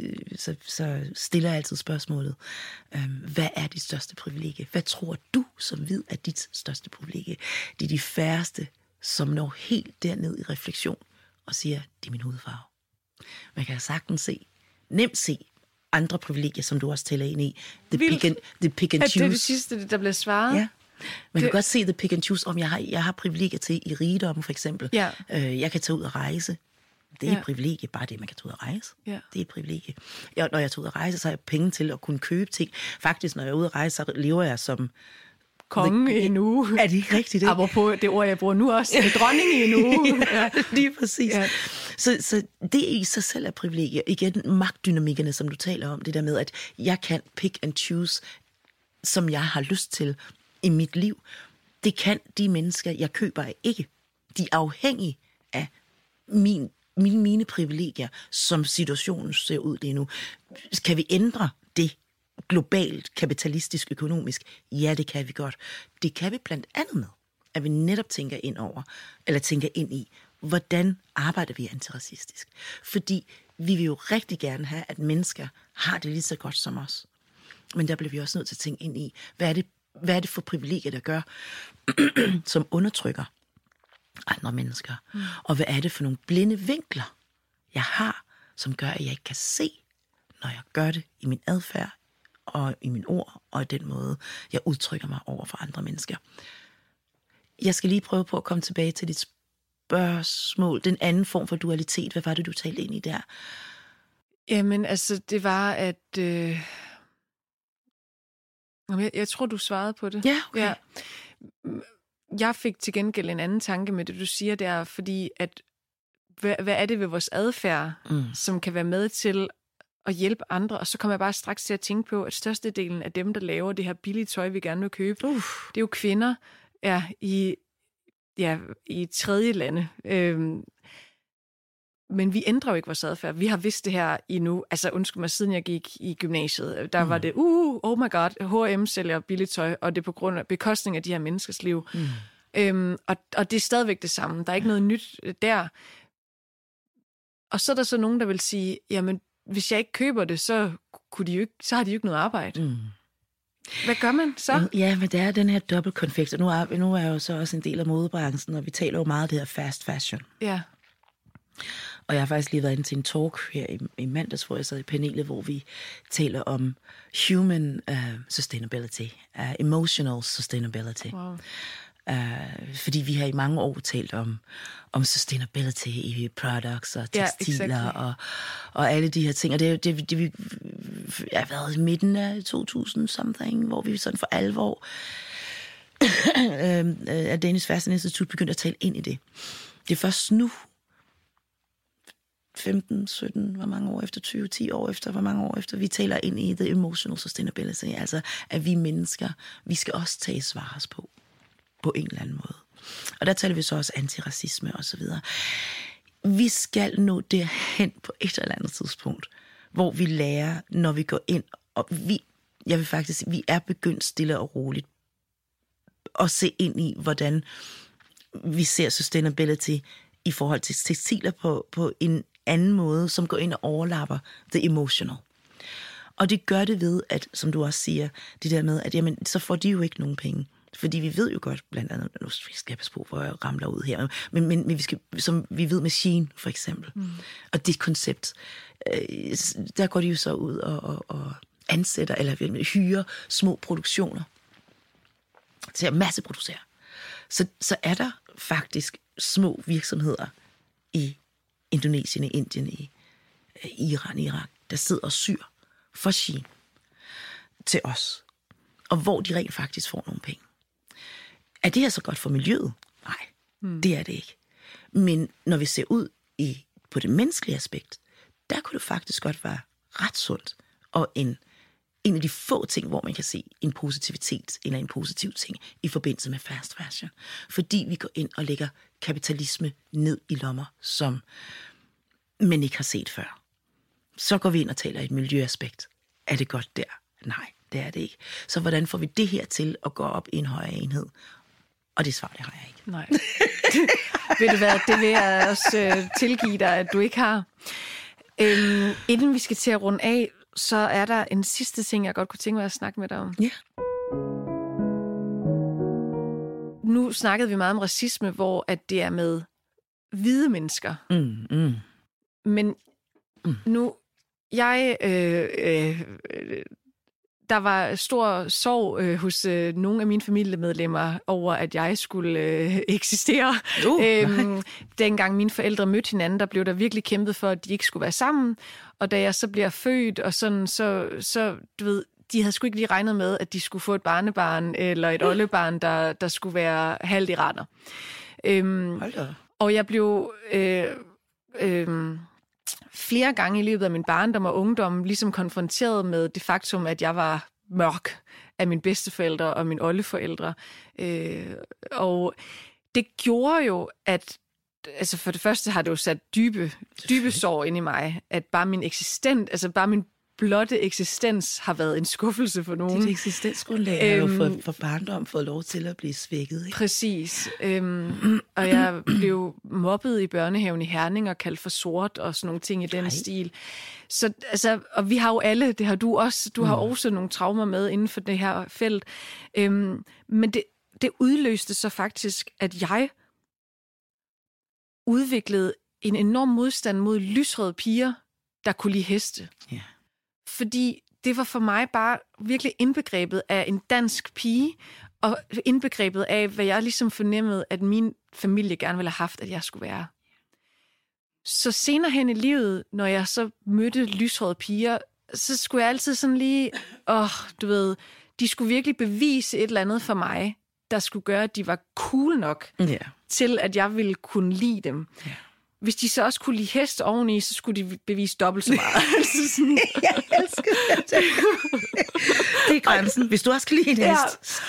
så stiller jeg altid spørgsmålet, hvad er dit største privilegie? Hvad tror du, som hvid, er dit største privilegie? Det er de færreste, som når helt derned i refleksion og siger, det er min hudfarve. Man kan sagtens nemt se andre privilegier, som du også tæller ind i. The pick and choose. Det er det sidste, der bliver svaret. Ja. Man kan godt se the pick and choose, om jeg har privilegier til i rigdommen, for eksempel. Ja. Jeg kan tage ud og rejse. Det er et privilegie, bare det, man kan tage ud og rejse. Ja. Det er et privilegie. Når jeg tager ud og rejse, så har jeg penge til at kunne købe ting. Faktisk, når jeg er ude at rejse, så lever jeg som konge i en uge. Er det ikke rigtigt det? Apropos det ord, jeg bruger nu også. Dronning i en uge. Ja, lige præcis. Ja. Så det i sig selv er privilegier. Igen, magtdynamikkerne, som du taler om, det der med, at jeg kan pick and choose, som jeg har lyst til i mit liv. Det kan de mennesker, jeg køber ikke. De er afhængige af mine privilegier, som situationen ser ud lige nu. Kan vi ændre det globalt, kapitalistisk, økonomisk? Ja, det kan vi godt. Det kan vi blandt andet med, at vi netop tænker ind i, hvordan arbejder vi antiracistisk? Fordi vi vil jo rigtig gerne have, at mennesker har det lige så godt som os. Men der bliver vi også nødt til at tænke ind i, hvad er det for privilegier, der gør, som undertrykker andre mennesker. Og hvad er det for nogle blinde vinkler, jeg har, som gør, at jeg ikke kan se, når jeg gør det i min adfærd, og i mine ord, og i den måde, jeg udtrykker mig over for andre mennesker. Jeg skal lige prøve på at komme tilbage til dit spørgsmål. Den anden form for dualitet, hvad var det, du talte ind i der? Jamen, altså, det var, at jeg tror, du svarede på det. Ja, okay. Ja. Jeg fik til gengæld en anden tanke med det, du siger der, fordi at, hvad er det ved vores adfærd, som kan være med til at hjælpe andre? Og så kommer jeg bare straks til at tænke på, at størstedelen af dem, der laver det her billige tøj, vi gerne vil købe, det er jo kvinder i tredje lande. Men vi ændrer jo ikke vores adfærd. Vi har vidst det her endnu. Altså, undskyld mig, siden jeg gik i gymnasiet, der var det, oh my god, H&M sælger billigt tøj, og det er på grund af bekostning af de her menneskers liv. Og det er stadigvæk det samme. Der er ikke noget nyt der. Og så er der så nogen, der vil sige, jamen, hvis jeg ikke køber det, så har de jo ikke noget arbejde. Hvad gør man så? Ja, men det er den her dobbeltkonflikt, og nu er jeg jo så også en del af modebranchen, og vi taler jo meget af det her fast fashion. Ja. Og jeg har faktisk lige været inde til en talk her i mandags, hvor jeg sad i panelet, hvor vi taler om human sustainability, emotional sustainability. Wow. Fordi vi har i mange år talt om sustainability i products og tekstiler og alle de her ting. Og det vi har været i midten af 2000 something, hvor vi sådan for alvor at Danish Fashion Institute begyndte at tale ind i det. Det er først nu, 15, 17, hvor mange år efter, 20, 10 år efter, hvor mange år efter, vi taler ind i the emotional sustainability. Altså, at vi mennesker, vi skal også tages vares på en eller anden måde. Og der taler vi så også antiracisme og så videre. Vi skal nå derhen på et eller andet tidspunkt, hvor vi lærer, når vi går ind, og vi er begyndt stille og roligt at se ind i, hvordan vi ser sustainability i forhold til tekstiler på en anden måde, som går ind og overlapper the emotional. Og det gør det ved, at, som du også siger, det der med, at jamen, så får de jo ikke nogen penge. Fordi vi ved jo godt, blandt andet, nu skal jeg passe på, hvor jeg ramler ud her, men vi skal, som vi ved med Shein, for eksempel, og det koncept, der går de jo så ud og ansætter, eller hyrer små produktioner til at masseproducere. Så er der faktisk små virksomheder i Indonesien, i Indien, i Iran, Irak, der sidder og syr for Shein til os, og hvor de rent faktisk får nogle penge. Er det her så godt for miljøet? Nej, det er det ikke. Men når vi ser ud på det menneskelige aspekt, der kunne det faktisk godt være ret sundt, og en af de få ting, hvor man kan se en positivitet, eller en positiv ting, i forbindelse med fast fashion. Fordi vi går ind og lægger kapitalisme ned i lommer, som man ikke har set før. Så går vi ind og taler et miljøaspekt. Er det godt der? Nej, det er det ikke. Så hvordan får vi det her til at gå op i en højere enhed? Og det svar, det har jeg ikke. Nej. Ved du hvad, det vil jeg også tilgive dig, at du ikke har. Inden vi skal til at runde af, så er der en sidste ting, jeg godt kunne tænke mig at snakke med dig om. Ja. Nu snakkede vi meget om racisme, hvor at det er med hvide mennesker. Men nu, der var stor sorg hos nogle af mine familiemedlemmer over, at jeg skulle eksistere. Dengang mine forældre mødte hinanden, der blev der virkelig kæmpet for, at de ikke skulle være sammen. Og da jeg så bliver født, og sådan, så du ved, de havde sgu ikke lige regnet med, at de skulle få et barnebarn eller et oldebarn, der skulle være halvt iraner. Og jeg blev flere gange i løbet af min barndom og ungdom ligesom konfronteret med det faktum, at jeg var mørk af mine bedsteforældre og mine oldeforældre. Og det gjorde jo, at altså for det første har det jo sat dybe sår ind i mig, at bare min eksistens, altså bare min blotte eksistens har været en skuffelse for nogen. Dit eksistensgrundlag har jo for barndom fået lov til at blive svækket, ikke? Præcis. Og jeg blev mobbet i børnehaven i Herning og kaldt for sort og sådan nogle ting i den stil. Så altså, og vi har jo alle, det har du også, du har også nogle traumer med inden for det her felt. Men det udløste så faktisk, at jeg udviklede en enorm modstand mod lysrøde piger, der kunne lide heste. Ja. Fordi det var for mig bare virkelig indbegrebet af en dansk pige, og indbegrebet af, hvad jeg ligesom fornemmede, at min familie gerne ville have haft, at jeg skulle være. Så senere hen i livet, når jeg så mødte lyshårede piger, så skulle jeg altid sådan lige, du ved, de skulle virkelig bevise et eller andet for mig, der skulle gøre, at de var cool nok til, at jeg ville kunne lide dem. Ja. Hvis de så også kunne lide hest oveni, så skulle de bevise dobbelt så meget. Jeg elsker det. Det er grænsen. Hvis du også kan lide en hest.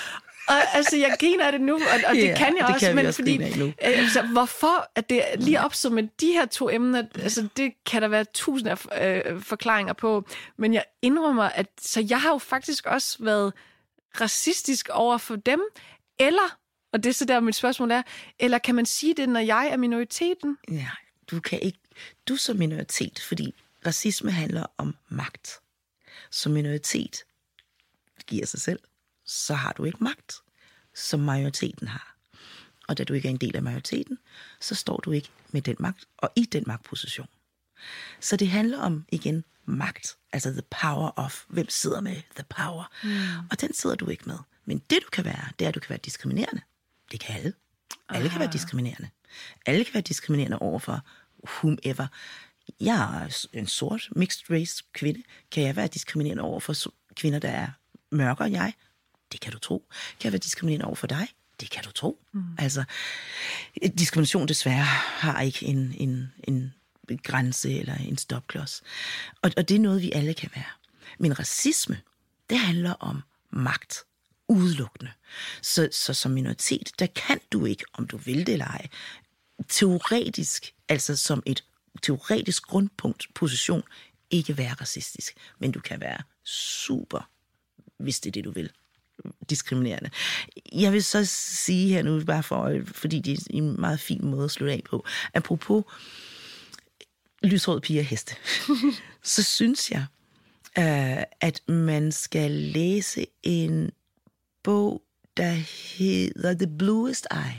Og altså, jeg griner af det nu, og det kan jeg det også, kan men også fordi, altså, hvorfor at det lige opstod med de her 2 emner, altså, det kan der være 1000 forklaringer på, men jeg indrømmer, at så jeg har jo faktisk også været racistisk over for dem, eller, og det er så der mit spørgsmål er, eller kan man sige det, når jeg er minoriteten? Ja, du kan ikke. Du som minoritet, fordi racisme handler om magt. Som minoritet giver sig selv, så har du ikke magt, som majoriteten har. Og da du ikke er en del af majoriteten, så står du ikke med den magt, og i den magtposition. Så det handler om, igen, magt. Altså the power of, hvem sidder med the power. Og den sidder du ikke med. Men det du kan være, det er, at du kan være diskriminerende. Det kan alle. Alle kan være diskriminerende. Alle kan være diskriminerende overfor whomever. Jeg er en sort, mixed race kvinde. Kan jeg være diskriminerende overfor kvinder, der er mørkere end jeg? Det kan du tro. Kan jeg være diskriminerende overfor dig? Det kan du tro. Altså, diskrimination desværre har ikke en grænse eller en stopklods. Og det er noget, vi alle kan være. Men racisme, det handler om magt. Udelukkende. Så som minoritet, der kan du ikke, om du vil det eller ej, teoretisk, altså som et teoretisk grundpunkt, position, ikke være racistisk. Men du kan være super, hvis det er det, du vil, diskriminerende. Jeg vil så sige her nu, bare fordi det er en meget fin måde at slutte af på, apropos lyshårede piger og heste, så synes jeg, at man skal læse en bog, der hedder The Bluest Eye,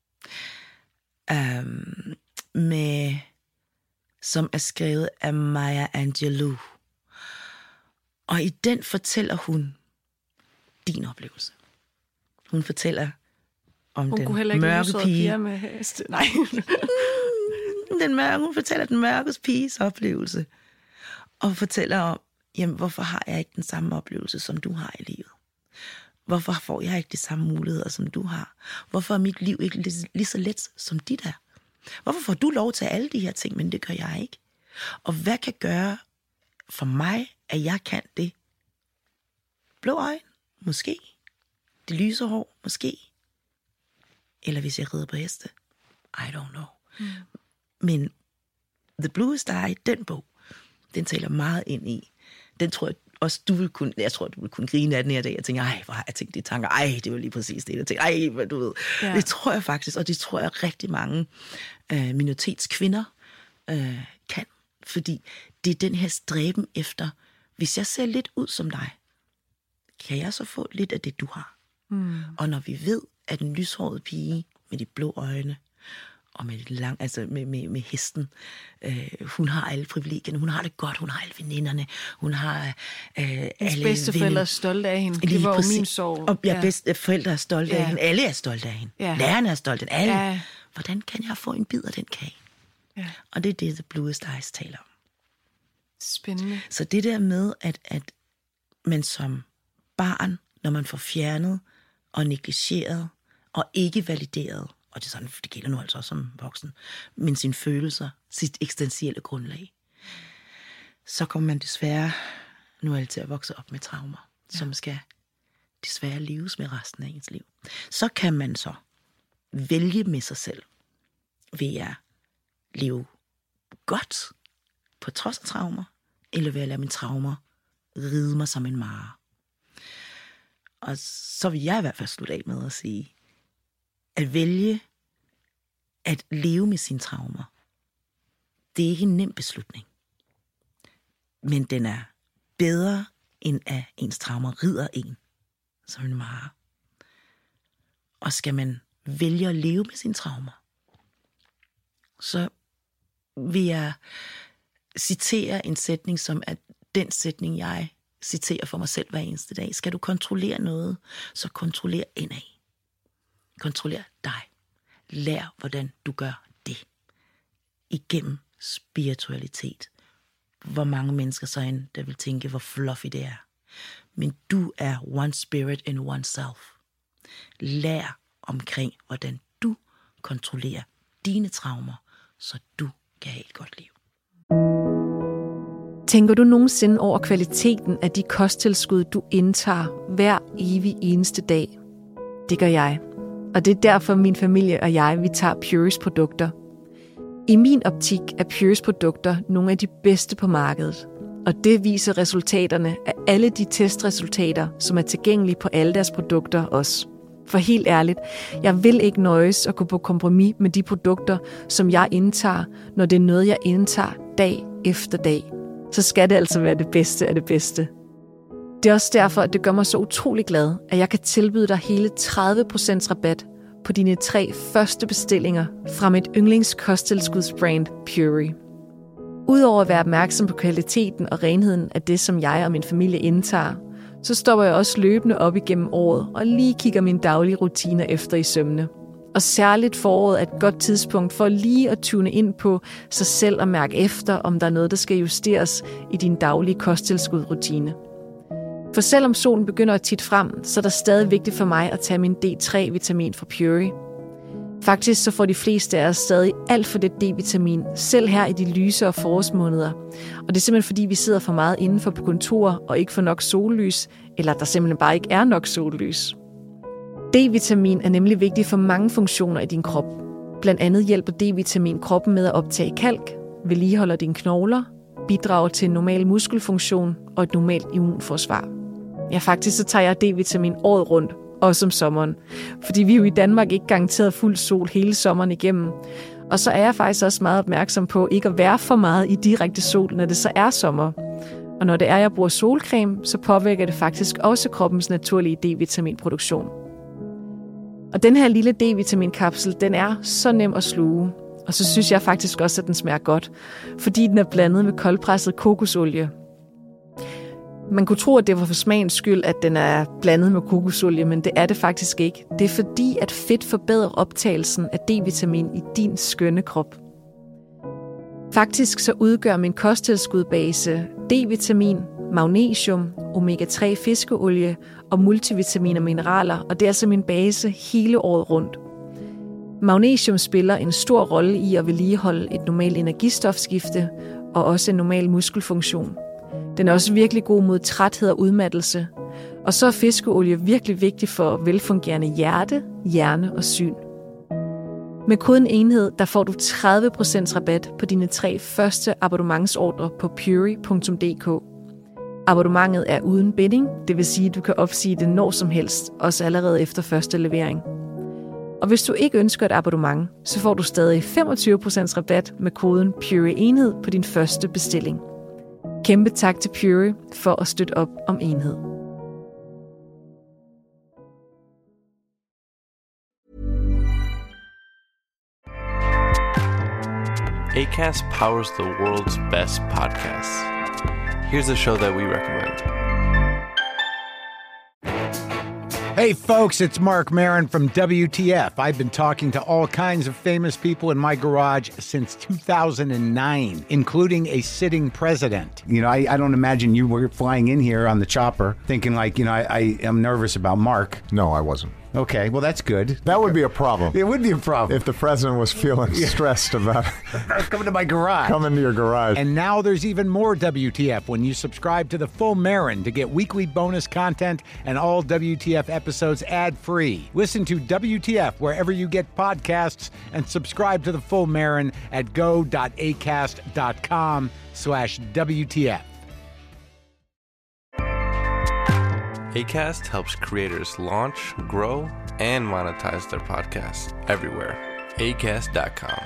som er skrevet af Maya Angelou. Og i den fortæller hun din oplevelse. Hun fortæller om hun den mørke pige. Med heste. Nej. Hun fortæller den mørke piges oplevelse. Og fortæller om, jamen, hvorfor har jeg ikke den samme oplevelse, som du har i livet? Hvorfor får jeg ikke de samme muligheder, som du har? Hvorfor er mit liv ikke lige så let, som dit er? Hvorfor får du lov til alle de her ting, men det gør jeg ikke? Og hvad kan gøre for mig, at jeg kan det? Blå øjne? Måske. Det lyse hår? Måske. Eller hvis jeg rider på heste? I don't know. Men The Bluest Eye, den bog, den taler meget ind i. Den tror jeg også, du vil kunne grine af den her dag. Jeg tænker, hvor har jeg tænkt de tanker? Det var lige præcis det. Jeg tænker, hvad du ved. Ja. Det tror jeg faktisk, og det tror jeg rigtig mange minoritetskvinder kan. Fordi det er den her stræben efter, hvis jeg ser lidt ud som dig, kan jeg så få lidt af det, du har? Og når vi ved, at den lyshårede pige med de blå øjne, og med hesten. Hun har alle privilegierne, hun har det godt, hun har alle veninderne, hun har alle bedsteforældre er stolte af hende. Det var jo min sorg. Og bedsteforældre er stolte af hende. Alle er stolte af hende. Ja. Lærerne er stolte af alle. Ja. Hvordan kan jeg få en bid af den kage? Ja. Og det er det, The Bluest Eyes taler om. Spændende. Så det der med, at man som barn, når man får fjernet og negligeret og ikke valideret, og det er sådan, det gælder nu altså også som voksen, men sine følelser, sit eksistentielle grundlag, så kommer man desværre nu altid at vokse op med traumer, som skal desværre leves med resten af ens liv. Så kan man så vælge med sig selv ved at leve godt på trods af traumer, eller ved at lade mine traumer ride mig som en mare. Og så vil jeg i hvert fald slutte af med at sige, at vælge at leve med sine traumer, det er ikke en nem beslutning. Men den er bedre, end at ens traumer rider en som en mare. Og skal man vælge at leve med sine traumer, så vil jeg citere en sætning, som er den sætning, jeg citerer for mig selv hver eneste dag. Skal du kontrollere noget, så kontroller indad. Kontroller dig. Lær, hvordan du gør det. Igennem spiritualitet. Hvor mange mennesker så end, der vil tænke, hvor fluffy det er. Men du er one spirit in one self. Lær omkring, hvordan du kontrollerer dine traumer, så du kan have et godt liv. Tænker du nogensinde over kvaliteten af de kosttilskud, du indtager hver evig eneste dag? Det gør jeg. Og det er derfor, min familie og jeg, vi tager Pureys produkter. I min optik er Pureys produkter nogle af de bedste på markedet. Og det viser resultaterne af alle de testresultater, som er tilgængelige på alle deres produkter også. For helt ærligt, jeg vil ikke nøjes at gå på kompromis med de produkter, som jeg indtager, når det er noget, jeg indtager dag efter dag. Så skal det altså være det bedste af det bedste. Det er også derfor, at det gør mig så utrolig glad, at jeg kan tilbyde dig hele 30% rabat på dine 3 første bestillinger fra mit yndlingskosttilskudsbrand Purey. Udover at være opmærksom på kvaliteten og renheden af det, som jeg og min familie indtager, så stopper jeg også løbende op igennem året og lige kigger mine daglige rutiner efter i sømne. Og særligt foråret er et godt tidspunkt for lige at tune ind på sig selv og mærke efter, om der er noget, der skal justeres i din daglige kosttilskudsrutine. For selvom solen begynder at titte frem, så er det stadig vigtigt for mig at tage min D3-vitamin fra Purey. Faktisk så får de fleste af os stadig alt for det D-vitamin, selv her i de lysere forårsmåneder. Og det er simpelthen fordi, vi sidder for meget indenfor på kontor og ikke får nok sollys, eller der simpelthen bare ikke er nok sollys. D-vitamin er nemlig vigtig for mange funktioner i din krop. Blandt andet hjælper D-vitamin kroppen med at optage kalk, vedligeholder dine knogler, bidrager til en normal muskelfunktion og et normalt immunforsvar. Ja, faktisk så tager jeg D-vitamin året rundt, også om sommeren. Fordi vi er jo i Danmark ikke garanteret fuld sol hele sommeren igennem. Og så er jeg faktisk også meget opmærksom på ikke at være for meget i direkte sol, når det så er sommer. Og når det er, jeg bruger solcreme, så påvirker det faktisk også kroppens naturlige D-vitaminproduktion. Og den her lille D-vitaminkapsel, den er så nem at sluge. Og så synes jeg faktisk også, at den smager godt, fordi den er blandet med koldpresset kokosolie. Man kunne tro, at det var for smagens skyld, at den er blandet med kokosolie, men det er det faktisk ikke. Det er fordi, at fedt forbedrer optagelsen af D-vitamin i din skønne krop. Faktisk så udgør min kosttilskudbase D-vitamin, magnesium, omega-3 fiskeolie og multivitamin og mineraler, og det er altså min base hele året rundt. Magnesium spiller en stor rolle i at vedligeholde et normalt energistofskifte og også en normal muskelfunktion. Den er også virkelig god mod træthed og udmattelse. Og så er fiskeolie virkelig vigtig for velfungerende hjerte, hjerne og syn. Med koden enhed, der får du 30% rabat på dine 3 første abonnementsordre på purey.dk. Abonnementet er uden binding, det vil sige, at du kan opsige det når som helst, også allerede efter første levering. Og hvis du ikke ønsker et abonnement, så får du stadig 25% rabat med koden PUREY-enhed på din første bestilling. Kæmpe tak til Purey for at støtte op om enhed. Acast powers the world's best podcasts. Here's a show that we recommend. Hey folks, it's Mark Maron from WTF. I've been talking to all kinds of famous people in my garage since 2009, including a sitting president. You know, I don't imagine you were flying in here on the chopper thinking like, you know, I am nervous about Mark. No, I wasn't. Okay, well, that's good. That would be a problem. It would be a problem. If the president was feeling stressed about coming to my garage. Coming to your garage. And now there's even more WTF when you subscribe to the Full Marin to get weekly bonus content and all WTF episodes ad-free. Listen to WTF wherever you get podcasts and subscribe to the Full Marin at go.acast.com/WTF. Acast helps creators launch, grow, and monetize their podcasts everywhere. Acast.com.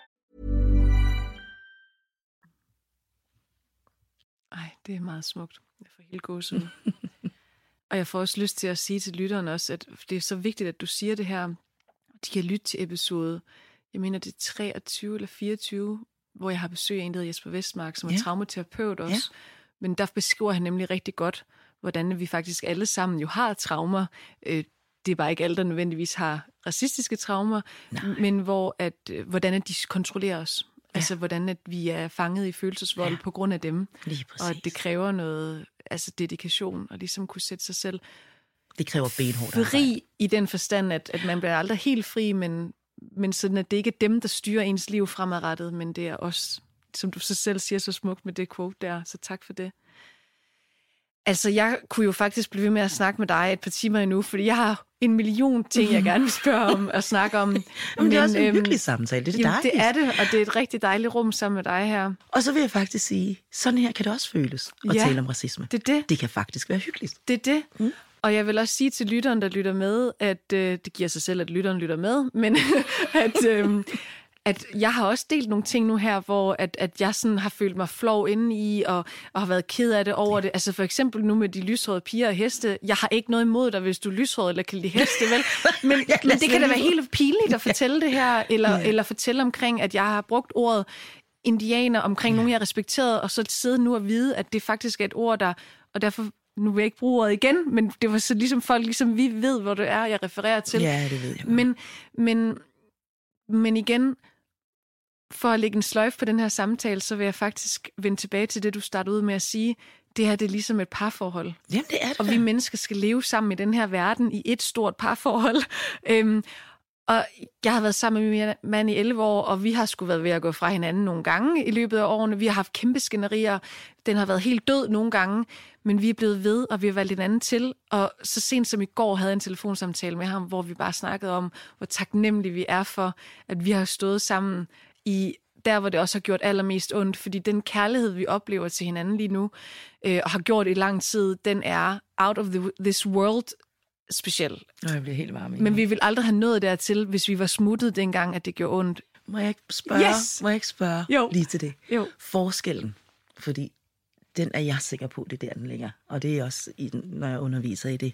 Ej, det er meget smukt. Jeg får helt gåsehud. Og jeg får også lyst til at sige til lytteren også, at det er så vigtigt, at du siger det her. De kan lytte til episode, jeg mener det er 23 eller 24, hvor jeg har besøg af en, der hedder Jesper Vestmark, som er traumaterapeut også. Ja. Men der beskriver han nemlig rigtig godt, hvordan vi faktisk alle sammen jo har traumer. Det er bare ikke alle, der nødvendigvis har racistiske traumer, men hvordan de kontrollerer os. Ja. Altså, hvordan at vi er fanget i følelsesvold på grund af dem. Og det kræver noget dedikation, og ligesom kunne sætte sig selv det kræver benhårdt fri i den forstand, at man bliver aldrig helt fri, men sådan, at det ikke er dem, der styrer ens liv fremadrettet, men det er os, som du så selv siger så smukt med det quote der. Så tak for det. Altså, jeg kunne jo faktisk blive ved med at snakke med dig et par timer endnu, fordi jeg har 1 million ting, jeg gerne vil spørge om og snakke om. Men det er også en hyggelig samtale, det er jamen, dejligt. det er det, og det er et rigtig dejligt rum sammen med dig her. Og så vil jeg faktisk sige, sådan her kan det også føles at tale om racisme. Det er det. Det kan faktisk være hyggeligt. Det er det. Og jeg vil også sige til lytteren, der lytter med, at det giver sig selv, at lytteren lytter med, men at jeg har også delt nogle ting nu her, hvor at jeg sådan har følt mig flov inde i, og har været ked af det over det. Altså for eksempel nu med de lyshårede piger og heste. Jeg har ikke noget imod dig, hvis du er lyshåret eller kan lide heste, vel? Men det kan da være helt pinligt at fortælle det her, eller fortælle omkring, at jeg har brugt ordet indianer omkring nogen, jeg respekterede, og så sidde nu og vide, at det faktisk er et ord, der... Og derfor... Nu vil jeg ikke bruge ordet igen, men det var så ligesom folk, ligesom vi ved, hvor det er, jeg refererer til. Ja, det ved jeg. Men igen, for at lægge en sløjf på den her samtale, så vil jeg faktisk vende tilbage til det, du startede ud med at sige. Det her, det er ligesom et parforhold. Jamen, det er det. Og vi mennesker skal leve sammen i den her verden i et stort parforhold. Og jeg har været sammen med min mand i 11 år, og vi har sgu været ved at gå fra hinanden nogle gange i løbet af årene. Vi har haft kæmpe skænderier. Den har været helt død nogle gange, men vi er blevet ved, og vi har valgt hinanden til. Og så sent som i går havde jeg en telefonsamtale med ham, hvor vi bare snakkede om, hvor taknemmelige vi er for, at vi har stået sammen i der, hvor det også har gjort allermest ondt. Fordi den kærlighed, vi oplever til hinanden lige nu, og har gjort i lang tid, den er out of this world speciel. Jeg bliver helt varm. Men vi vil aldrig have nået dertil, hvis vi var smuttet dengang, at det gjorde ondt. Må jeg ikke spørge Jo. lige til det? Jo. Forskellen, fordi den er jeg sikker på, det der den ligger. Og det er også, når jeg underviser i det,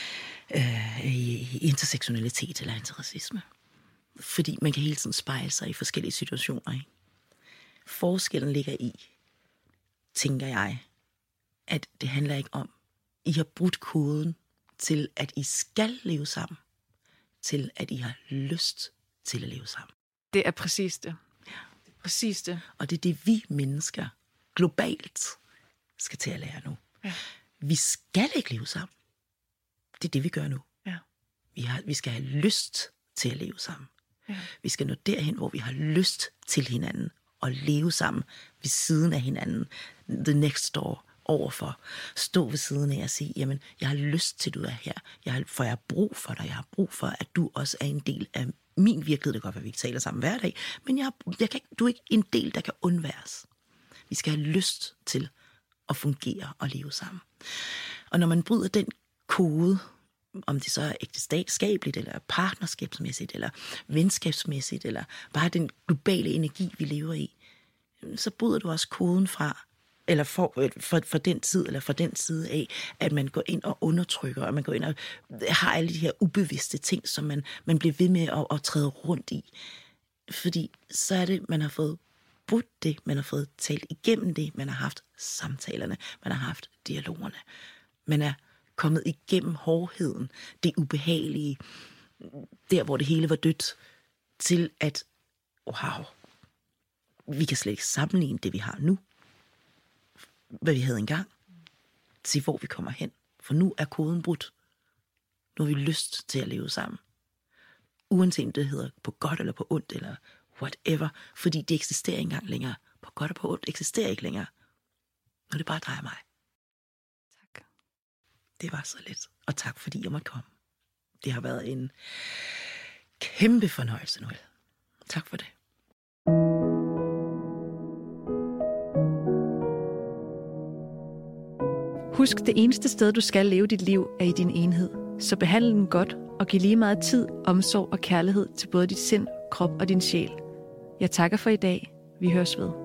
i intersektionalitet eller antiracisme. Fordi man kan hele tiden spejle sig i forskellige situationer. Ikke? Forskellen ligger i, tænker jeg, at det handler ikke om, I har brudt koden til, at I skal leve sammen, til at I har lyst til at leve sammen. Det er præcis det. Ja. Præcis det. Og det er det, vi mennesker globalt skal til at lære nu. Ja. Vi skal ikke leve sammen. Det er det, vi gør nu. Ja. Vi skal have lyst til at leve sammen. Ja. Vi skal nå derhen, hvor vi har lyst til hinanden og leve sammen ved siden af hinanden. The next door. Overfor. Stå ved siden af og sige, jamen, jeg har lyst til, at du er her. For jeg har brug for dig. Jeg har brug for, at du også er en del af min virkelighed. Det kan godt være, at vi ikke taler sammen hver dag, men du er ikke en del, der kan undværes. Vi skal have lyst til at fungere og leve sammen. Og når man bryder den kode, om det så er ægteskabsskabeligt, eller partnerskabsmæssigt, eller venskabsmæssigt, eller bare den globale energi, vi lever i, så bryder du også koden fra, eller for den tid, eller for den side af, at man går ind og undertrykker, og man går ind og har alle de her ubevidste ting, som man bliver ved med at træde rundt i. Fordi så er det, man har fået brudt det, man har fået talt igennem det, man har haft samtalerne, man har haft dialogerne. Man er kommet igennem hårdheden, det ubehagelige, der hvor det hele var dødt, til at, wow, vi kan slet ikke sammenligne det, vi har nu, hvad vi havde engang, til hvor vi kommer hen. For nu er koden brudt. Nu har vi lyst til at leve sammen. Uanset om det hedder på godt eller på ondt, eller whatever, fordi det eksisterer ikke engang længere. På godt og på ondt eksisterer ikke længere. Nu er det bare dig og mig. Tak. Det var så lidt. Og tak fordi jeg måtte komme. Det har været en kæmpe fornøjelse, Noel. Tak for det. Husk, det eneste sted, du skal leve dit liv, er i din enhed. Så behandle den godt og giv lige meget tid, omsorg og kærlighed til både dit sind, krop og din sjæl. Jeg takker for i dag. Vi høres ved.